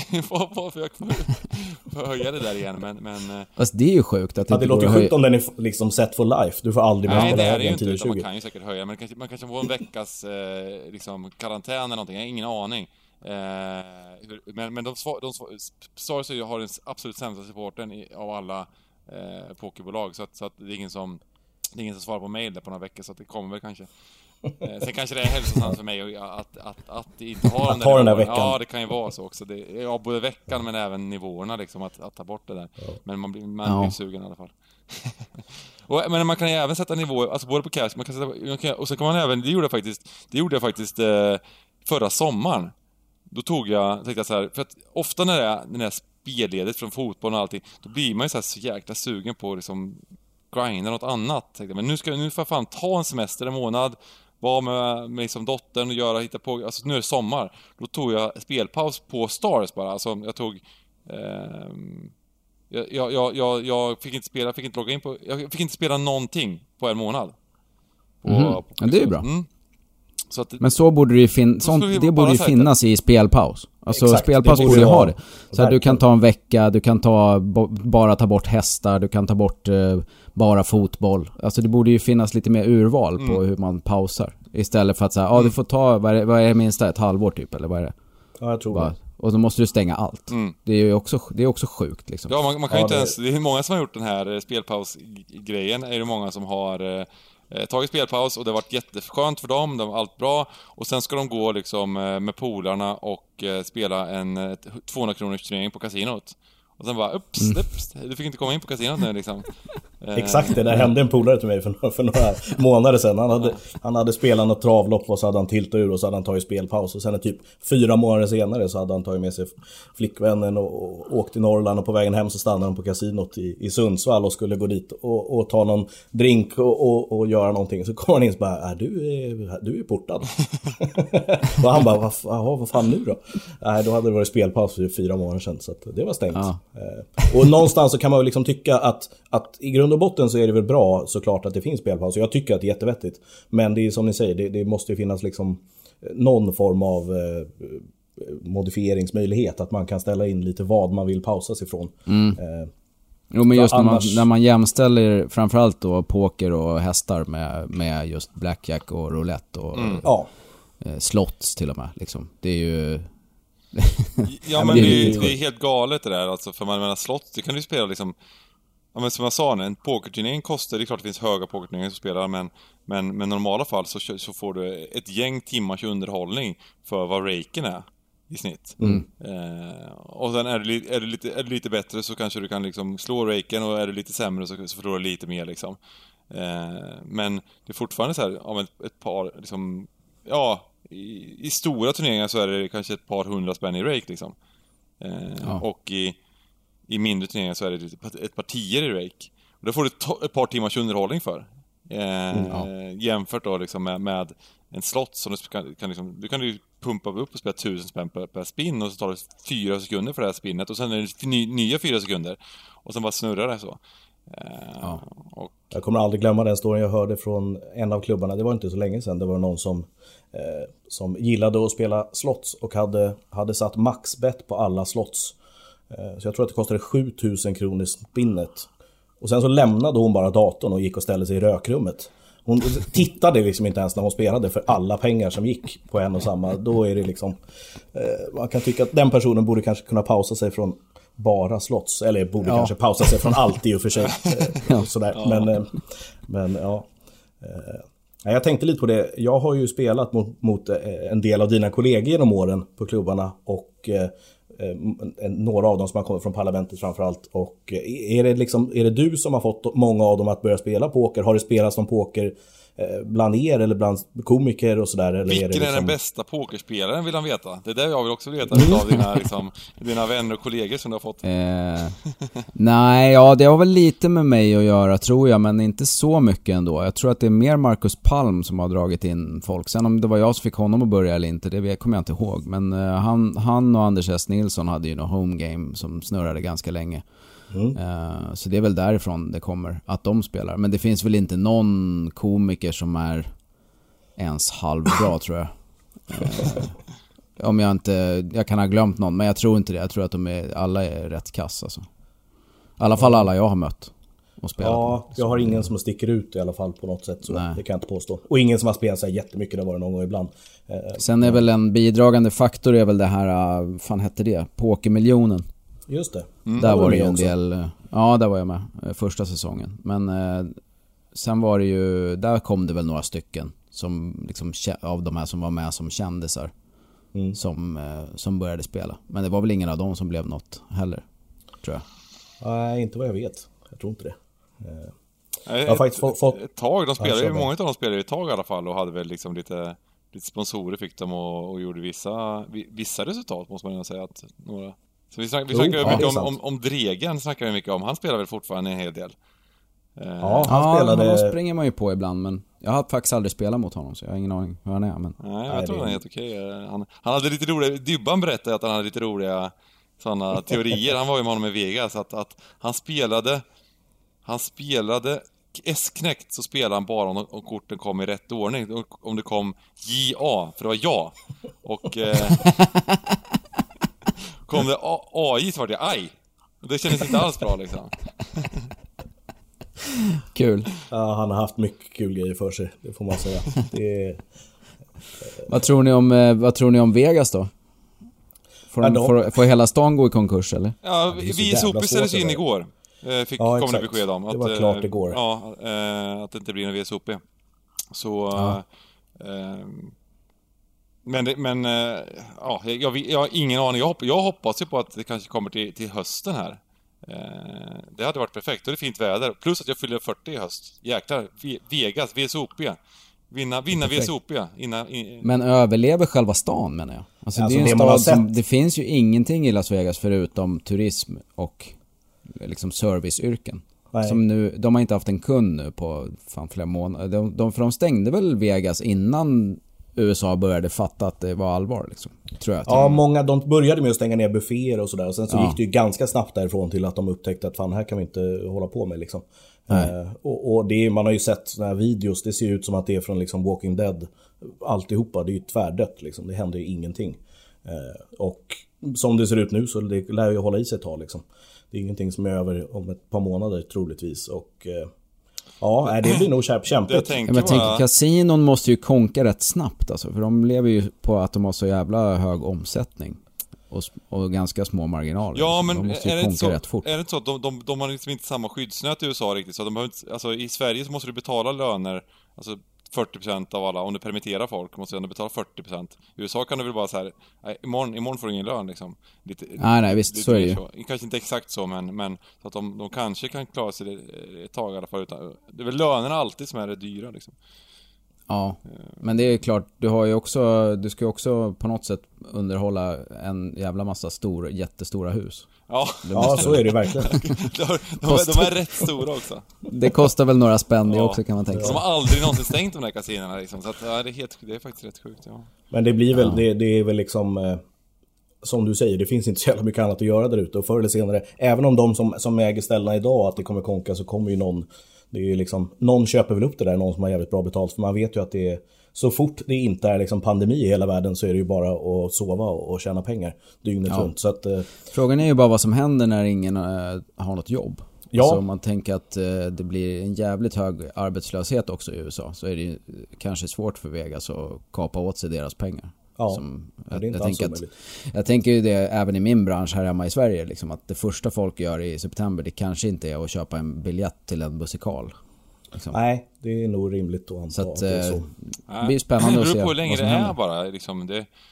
får höja det där igen, men fast det är ju sjukt att det låter sjukt om den är liksom set for life. Du får aldrig mer spela högre än 10-20. Man kan ju säkert höja, men man kanske får en veckas liksom karantän eller någonting. Jag har ingen aning. Men de Stars har den absolut sämsta supporten av alla pokerbolag, så att det är ingen som svarar på mejl på några veckor, så att det kommer väl kanske. Sen kanske det är hälsosamt för mig att inte ha den där veckan. Ja, det kan ju vara så också. Både veckan men även nivåerna liksom, att ta bort det där. Men man blir sugen i alla fall. Men man kan ju även sätta nivåer, alltså både på cash, och så kan man även, det gjorde jag faktiskt förra sommaren. Då tänkte jag så här, för att ofta när det är spelledigt från fotboll och allting, då blir man ju så jäkla sugen på liksom grinda något annat. Men nu får jag fan ta en semester en månad, vara med liksom dottern och hitta på, alltså nu är det sommar, då tog jag spelpaus på Stars bara, alltså jag tog jag fick inte spela, fick inte logga in på, jag fick inte spela någonting på en månad. Ja, det är bra. Så att, men så borde det ju det borde ju finnas i spelpaus. Alltså exakt, spelpaus borde ju ha det. Så att du kan ta en vecka, du kan bara ta bort hästar, du kan ta bort bara fotboll. Alltså det borde ju finnas lite mer urval på hur man pausar. Istället för att säga, du får ta, vad är det minsta, ett halvår typ, eller vad är det? Ja, jag tror det. Och då måste du stänga allt. Det är ju också sjukt liksom. Ja, man kan ju inte ens, det är många som har gjort den här spelpaus-grejen, är det många som har tagit spelpaus och det har varit jätteskönt för dem, det var allt bra, och sen ska de gå liksom med polarna och spela en 200 kronors turnering på kasinot. Och sen bara, ups, du fick inte komma in på kasinot nu liksom. Exakt, det där hände en polare till mig för några månader sedan. Han hade spelat något travlopp och så hade han tiltat ur och så hade han tagit spelpaus. Och sen typ 4 månader senare så hade han tagit med sig flickvännen och åkt till Norrland, och på vägen hem så stannade han på kasinot i Sundsvall och skulle gå dit och ta någon drink och göra någonting. Så kommer han in och bara, du är portad. Och han bara, vad fan nu då? Nej, då hade det varit spelpaus för 4 månader sedan, så att det var stängt. Ja. Och någonstans så kan man väl liksom tycka att i grund och botten så är det väl bra såklart att det finns spelpaus. Jag tycker att det är jättevettigt. Men det är som ni säger, det måste ju finnas liksom någon form av modifieringsmöjlighet. Att man kan ställa in lite vad man vill pausas ifrån. Jo, men just när man jämställer framförallt då poker och hästar med just blackjack och roulette och slots till och med. Liksom. Det är ju... Ja, men det är helt galet det där. Alltså, för man menar slott, det kan du spela liksom... Ja, men som jag sa, en pokerturnering kostar, det är klart det finns höga pokerturneringar som spelar, men i normala fall så får du ett gäng timmars underhållning för vad raken är i snitt. Och sen är du lite bättre så kanske du kan liksom slå raken, och är du lite sämre så förlorar du lite mer liksom. Men det är fortfarande så här, ett par liksom, i stora turneringar så är det kanske ett par 100 spänn i rake liksom. Och i mindre turneringar så är det ett par 10 i rake. Och då får du ett par timmars underhållning för. Jämfört då liksom med en slott som du kan ju pumpa upp och spela 1000 spänn per spin, och så tar det 4 sekunder för det här spinnet, och sen är det nya 4 sekunder, och sen bara snurrar det så. Och... Jag kommer aldrig glömma den storyn jag hörde från en av klubbarna. Det var inte så länge sedan. Det var någon som gillade att spela slots och hade satt maxbett på alla slots. Så jag tror att det kostade 7000 kronor spinnet. Och sen så lämnade hon bara datorn och gick och ställde sig i rökrummet. Hon tittade liksom inte ens när hon spelade, för alla pengar som gick på en och samma. Då är det liksom... man kan tycka att den personen borde kanske kunna pausa sig från bara slots. Eller borde kanske pausa sig från allt i och för sig. Sådär. Men ja... Jag tänkte lite på det. Jag har ju spelat mot en del av dina kollegor genom åren på klubbarna, och några av dem som har kommit från parlamentet framförallt. Och är det du som har fått många av dem att börja spela poker? Har det spelats någon poker bland er eller bland komiker och sådär? Eller vilken är den bästa pokerspelaren, vill han veta? Det är det jag vill också veta av dina vänner och kollegor som du har fått. Nej, det har väl lite med mig att göra, tror jag, men inte så mycket ändå. Jag tror att det är mer Marcus Palm som har dragit in folk. Sen om det var jag som fick honom att börja eller inte, det kommer jag inte ihåg. Men han och Anders S. Nilsson hade ju någon home game som snurrade ganska länge. Så det är väl därifrån det kommer att de spelar. Men det finns väl inte någon komiker som är ens halvbra, tror jag. Om jag kan ha glömt någon, men jag tror inte det. Jag tror att alla är rätt kass alltså. I alla fall alla jag har mött och spelat. Ja, jag har ingen som sticker ut i alla fall på något sätt, så det kan jag inte påstå. Och ingen som har spelat så jättemycket, det var det någon gång ibland. Sen är väl en bidragande faktor är väl det här, fan hette det? Pokermiljonen. Just det. Där var det ju en del. Ja, där var jag med första säsongen. Men sen var det ju, där kom det väl några stycken som liksom, av de här som var med som kändisar som började spela. Men det var väl ingen av dem som blev något heller, tror jag. Nej, inte vad jag vet. Jag tror inte det. Jag har faktiskt fått ett tag, de spelade ju, många av dem spelade ju ett tag i alla fall, och hade väl liksom lite sponsorer fick de och gjorde vissa resultat, måste man ju säga att några. Så vi snackar mycket om Dregen, han spelar väl fortfarande en hel del. Han spelade... Ja, springer man ju på ibland, men Jag har faktiskt aldrig spelat mot honom, så jag har ingen aning hur han är. Men... Nej, jag tror han är helt okej. Han hade lite roliga... Dybban berättade att han hade lite roliga sådana teorier. Han var ju med honom i Vegas. Att han spelade S-knäckt, så spelade han bara om korten kom i rätt ordning. Om det kom JA, för det var ja. Och kom det AI så var det aj. Det kändes inte alls bra liksom. Kul. Ja, han har haft mycket kul grejer för sig, det får man säga. Vad tror ni om Vegas då? Får hela stan gå i konkurs eller? Ja, VSOP ställdes in igår. Kom det besked om att det var klart igår. Ja, att det inte blir en VSOP. Så jag har ingen aning. Jag hoppas ju på att det kanske kommer till hösten här. Det hade varit perfekt, och det är fint väder. Plus att jag fyller 40 i höst. Jäklar, Vegas, VSOP. Vinna VSOP. Men överlever själva stan, menar jag. Alltså det är en stad som, det finns ju ingenting i Las Vegas förutom turism och liksom serviceyrken. Som nu, de har inte haft en kund nu på flera månader. För de stängde väl Vegas innan USA började fatta att det var allvar liksom, tror jag. Ja, många, de började med att stänga ner bufféer och sådär, och sen så gick det ju ganska snabbt därifrån till att de upptäckte att fan, här kan vi inte hålla på med liksom. Och det, man har ju sett såna här videos, det ser ut som att det är från liksom Walking Dead alltihopa, det är ju tvärdött liksom, det händer ju ingenting. Och som det ser ut nu så det lär ju hålla i sig ett tag liksom. Det är ingenting som är över om ett par månader troligtvis, och ja, det blir nog kämpigt. Jag tänker, kasinon måste ju konka rätt snabbt alltså, för de lever ju på att de har så jävla hög omsättning och ganska små marginaler. Ja, men de måste ju konka rätt fort. Är det inte så att de har liksom inte samma skyddsnät i USA riktigt, så de behöver inte, alltså i Sverige så måste du betala löner, alltså 40% av alla, om du permitterar folk måste du betala 40%. I USA kan du väl bara så här, imorgon får du ingen lön liksom. Nej, visst, så är det ju. Kanske inte exakt så, men så att de kanske kan klara sig ett tag i alla fall, utan det är väl lönerna alltid som är det dyra liksom. Ja, men det är klart, du ska också på något sätt underhålla en jävla massa jättestora hus. Ja, så är det verkligen. de är rätt stora också. Det kostar väl några spänn det också, kan man tänka sig. De har aldrig någonsin stängt de där kasinerna liksom, så att, det är faktiskt rätt sjukt. Ja. Men det blir väl, det är väl liksom som du säger, det finns inte så jävla mycket annat att göra där ute, och förr eller senare, även om de som äger ställena idag att det kommer konka, så kommer ju någon, det är ju liksom, någon köper väl upp det där, någon som har jävligt bra betalt, för man vet ju att det är, så fort det inte är liksom pandemi i hela världen, så är det ju bara att sova och tjäna pengar dygnet runt. Så att, frågan är ju bara vad som händer när ingen har något jobb. Ja. Alltså om man tänker att det blir en jävligt hög arbetslöshet också i USA, så är det ju kanske svårt för Vegas att kapa åt sig deras pengar. Ja, jag tänker ju det även i min bransch här hemma i Sverige liksom, att det första folk gör i september, det kanske inte är att köpa en biljett till en musikal liksom. Nej, det är nog rimligt att anta. Så att, det blir spännande att se. Det beror på hur länge det är bara liksom,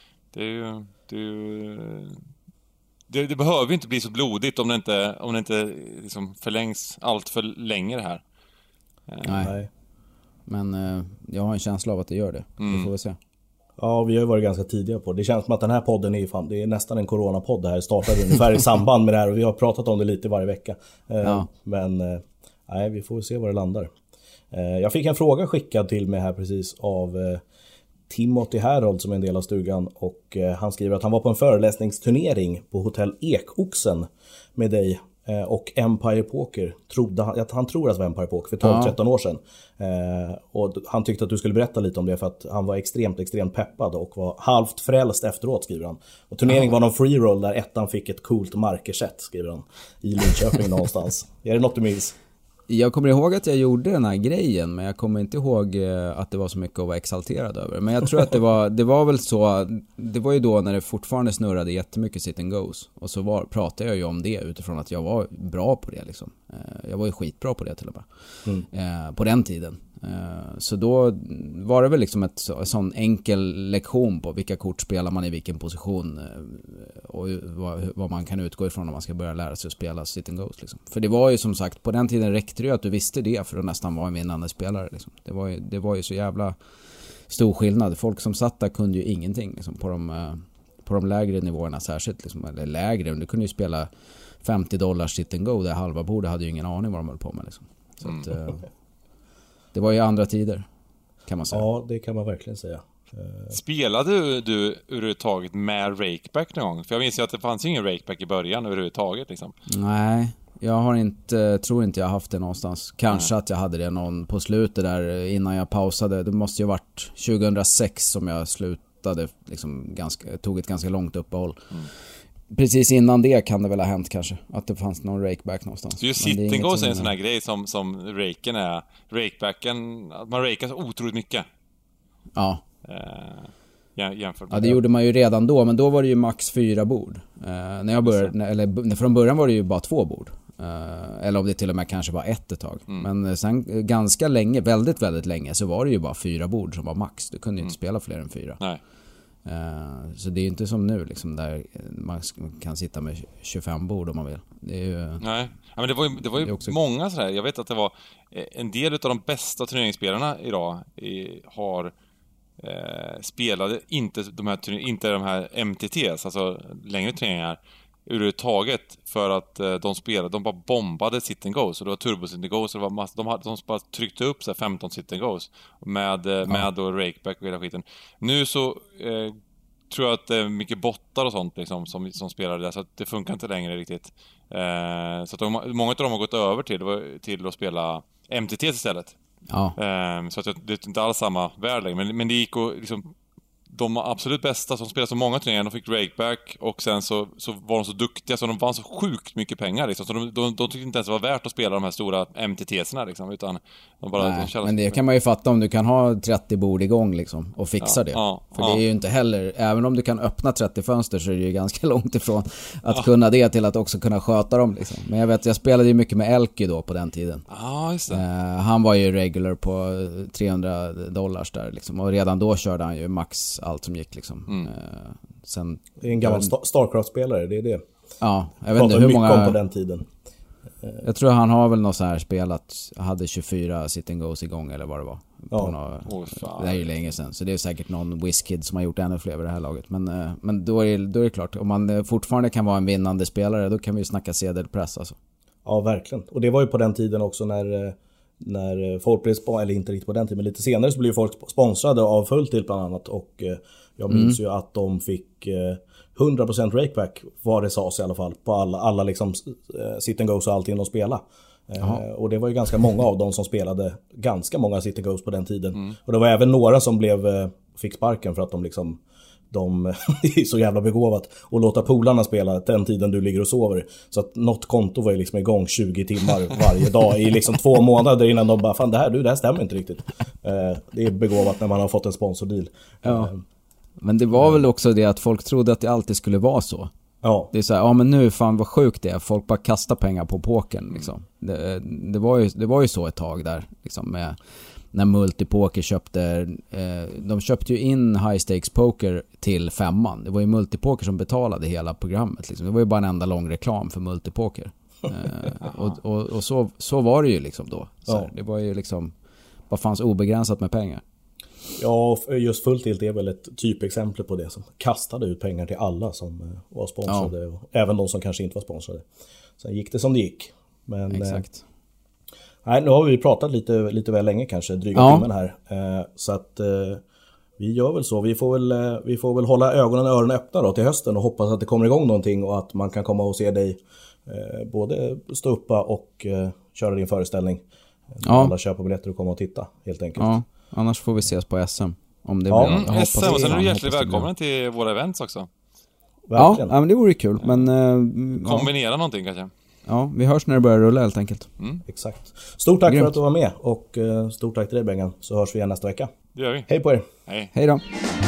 det behöver ju inte bli så blodigt om det inte liksom förlängs allt för länge det här. Nej. Men jag har en känsla av att det gör det. Det får vi se. Ja, vi har varit ganska tidiga på. Det känns som att den här podden det är nästan en coronapodd. Det här startade ungefär i samband med det här, och vi har pratat om det lite varje vecka. Men nej, vi får se var det landar. Jag fick en fråga skickad till mig här precis av Timothy Harold som är en del av stugan, och han skriver att han var på en föreläsningsturnering på hotell Ekoxen med dig och Empire Poker. Han tror att det var Empire Poker för 12-13 år sedan. Och han tyckte att du skulle berätta lite om det, för att han var extremt peppad och var halvt frälst efteråt, skriver han. Och turneringen var någon free roll där ettan fick ett coolt markersätt, skriver han, i Linköping någonstans. Är det något du minns? Jag kommer ihåg att jag gjorde den här grejen, men jag kommer inte ihåg att det var så mycket att vara exalterad över. Men jag tror att det var väl så, det var ju då när det fortfarande snurrade jättemycket sit and goes. Och så pratade jag ju om det utifrån att jag var bra på det liksom. Jag var ju skitbra på det till och med. På den tiden. Så då var det väl liksom en sån enkel lektion på vilka kort spelar man i vilken position och vad man kan utgå ifrån när man ska börja lära sig att spela sit and goes liksom. För det var ju som sagt, på den tiden räckte det ju att du visste det för att nästan vara en vinnande spelare liksom. Det var ju så jävla stor skillnad. Folk som satt där kunde ju ingenting liksom, på de lägre nivåerna särskilt liksom, eller lägre. Du kunde ju spela $50 sit and go där halva bordet hade ju ingen aning vad de höll på med liksom. Så att det var ju andra tider. kan man säga. Ja, det kan man verkligen säga. Spelade du överhuvudtaget med rakeback någon gång? För jag minns ju att det fanns ju ingen rakeback i början överhuvudtaget liksom. Nej, jag har tror inte jag haft det någonstans. Kanske att jag hade det någon på slutet där innan jag pausade. Det måste ju varit 2006 som jag slutade liksom tog ett ganska långt uppehåll. Precis innan det kan det väl ha hänt kanske att det fanns någon rakeback någonstans. Så just sitting goes är en sån här grej som raken är. Rakebacken, att man rakar så otroligt mycket. Ja. Jämfört med ja, det gjorde man ju redan då, men då var det ju max 4 bord. När jag började, eller från början var det ju bara 2 bord. Eller om det till och med kanske var ett tag. Men sen ganska länge, väldigt, väldigt länge, så var det ju bara 4 bord som var max. Du kunde ju inte spela fler än 4. Nej. Så det är ju inte som nu liksom, där man kan sitta med 25 bord om man vill. Det är ju... Nej, men det var ju också... många sådär. Jag vet att det var en del av de bästa turneringsspelarna idag har spelade inte de här MTTs, alltså längre turneringar överhuvudtaget, för att de bara bombade sit and goes, och det var turbo sit and goes, och det var de bara tryckte upp så här 15 sit and goes med då rakeback och hela skiten. Nu så tror jag att det är mycket bottar och sånt liksom, som spelar där, så att det funkar inte längre riktigt. Så att många av dem har gått över till att spela MTT istället. Ja. Så att det är inte alls samma värld längre, men det gick och liksom, de absolut bästa som spelade så många turneringar, de fick rakeback, och sen så var de så duktiga så de vann så sjukt mycket pengar liksom, så de tyckte inte ens det var värt att spela de här stora MTT:erna liksom, utan de bara... Nej, men det kan man ju fatta om du kan ha 30 bord igång liksom, och fixa det. För det är ju inte heller, även om du kan öppna 30 fönster, så är det ju ganska långt ifrån att kunna det till att också kunna sköta dem liksom. Men jag vet, jag spelade ju mycket med Elky då på den tiden. Just det. Han var ju regular på $300 där liksom, och redan då körde han ju max allt som gick liksom. Sen, det är en gammal Starcraft-spelare, det är det. Ja, jag vet inte hur många om på den tiden. Jag tror han har väl något så här spelat, hade 24 sit and goes igång eller vad det var. Ja. Det är ju länge sedan, så det är säkert någon WizKid som har gjort ännu fler vid det här laget. Men då är det klart, om man fortfarande kan vara en vinnande spelare, då kan vi ju snacka sedelpress alltså. Ja, verkligen. Och det var ju på den tiden också när folk blev eller inte riktigt på den tiden, men lite senare så blev folk sponsrade av Fulltilt bland annat, och jag minns ju att de fick 100% rakeback, vad det sades i alla fall, på alla liksom sit and goes och allting de spelade. Och det var ju ganska många av dem som spelade ganska många sit and goes på den tiden. Och det var även några som fick sparken för att de liksom de är så jävla begåvat och låta polarna spela den tiden du ligger och sover. Så att något konto var ju liksom igång 20 timmar varje dag i liksom 2 månader innan de bara, fan det här stämmer inte riktigt. Det är begåvat när man har fått en sponsordeal. Ja. Men det var väl också det att folk trodde att det alltid skulle vara så. Ja. Det är så här, men nu fan vad sjukt det är. Folk bara kastar pengar på pokern liksom. Det var ju så ett tag där liksom, med när Multipoker de köpte ju in High Stakes Poker till 5:an. Det var ju Multipoker som betalade hela programmet liksom. Det var ju bara en enda lång reklam för Multipoker. Och så var det ju liksom då. Så här, det var ju liksom, vad fanns obegränsat med pengar. Ja, just Fulltilt är väl ett typexempel på det, som kastade ut pengar till alla som var sponsrade, och även de som kanske inte var sponsrade. Sen gick det som det gick. Men, exakt. Nej, nu har vi pratat lite väl länge, kanske dryga timmen här. Så att vi gör väl så. Vi får väl hålla ögonen och öronen öppna då till hösten och hoppas att det kommer igång någonting och att man kan komma och se dig både stå uppa och köra din föreställning. Alla köper biljetter och komma och titta helt enkelt. Ja, annars får vi ses på SM. Om det blir SM, och sen är du hjärtligt välkommen till våra events också. Verkligen. Ja, men det vore kul. Men, kombinera någonting kanske. Ja, vi hörs när det börjar rulla helt enkelt. Exakt. Stort tack för att du var med, och stort tack till dig, Bengan. Så hörs vi igen nästa vecka. Det gör vi. Hej på er. Hej. Hej då.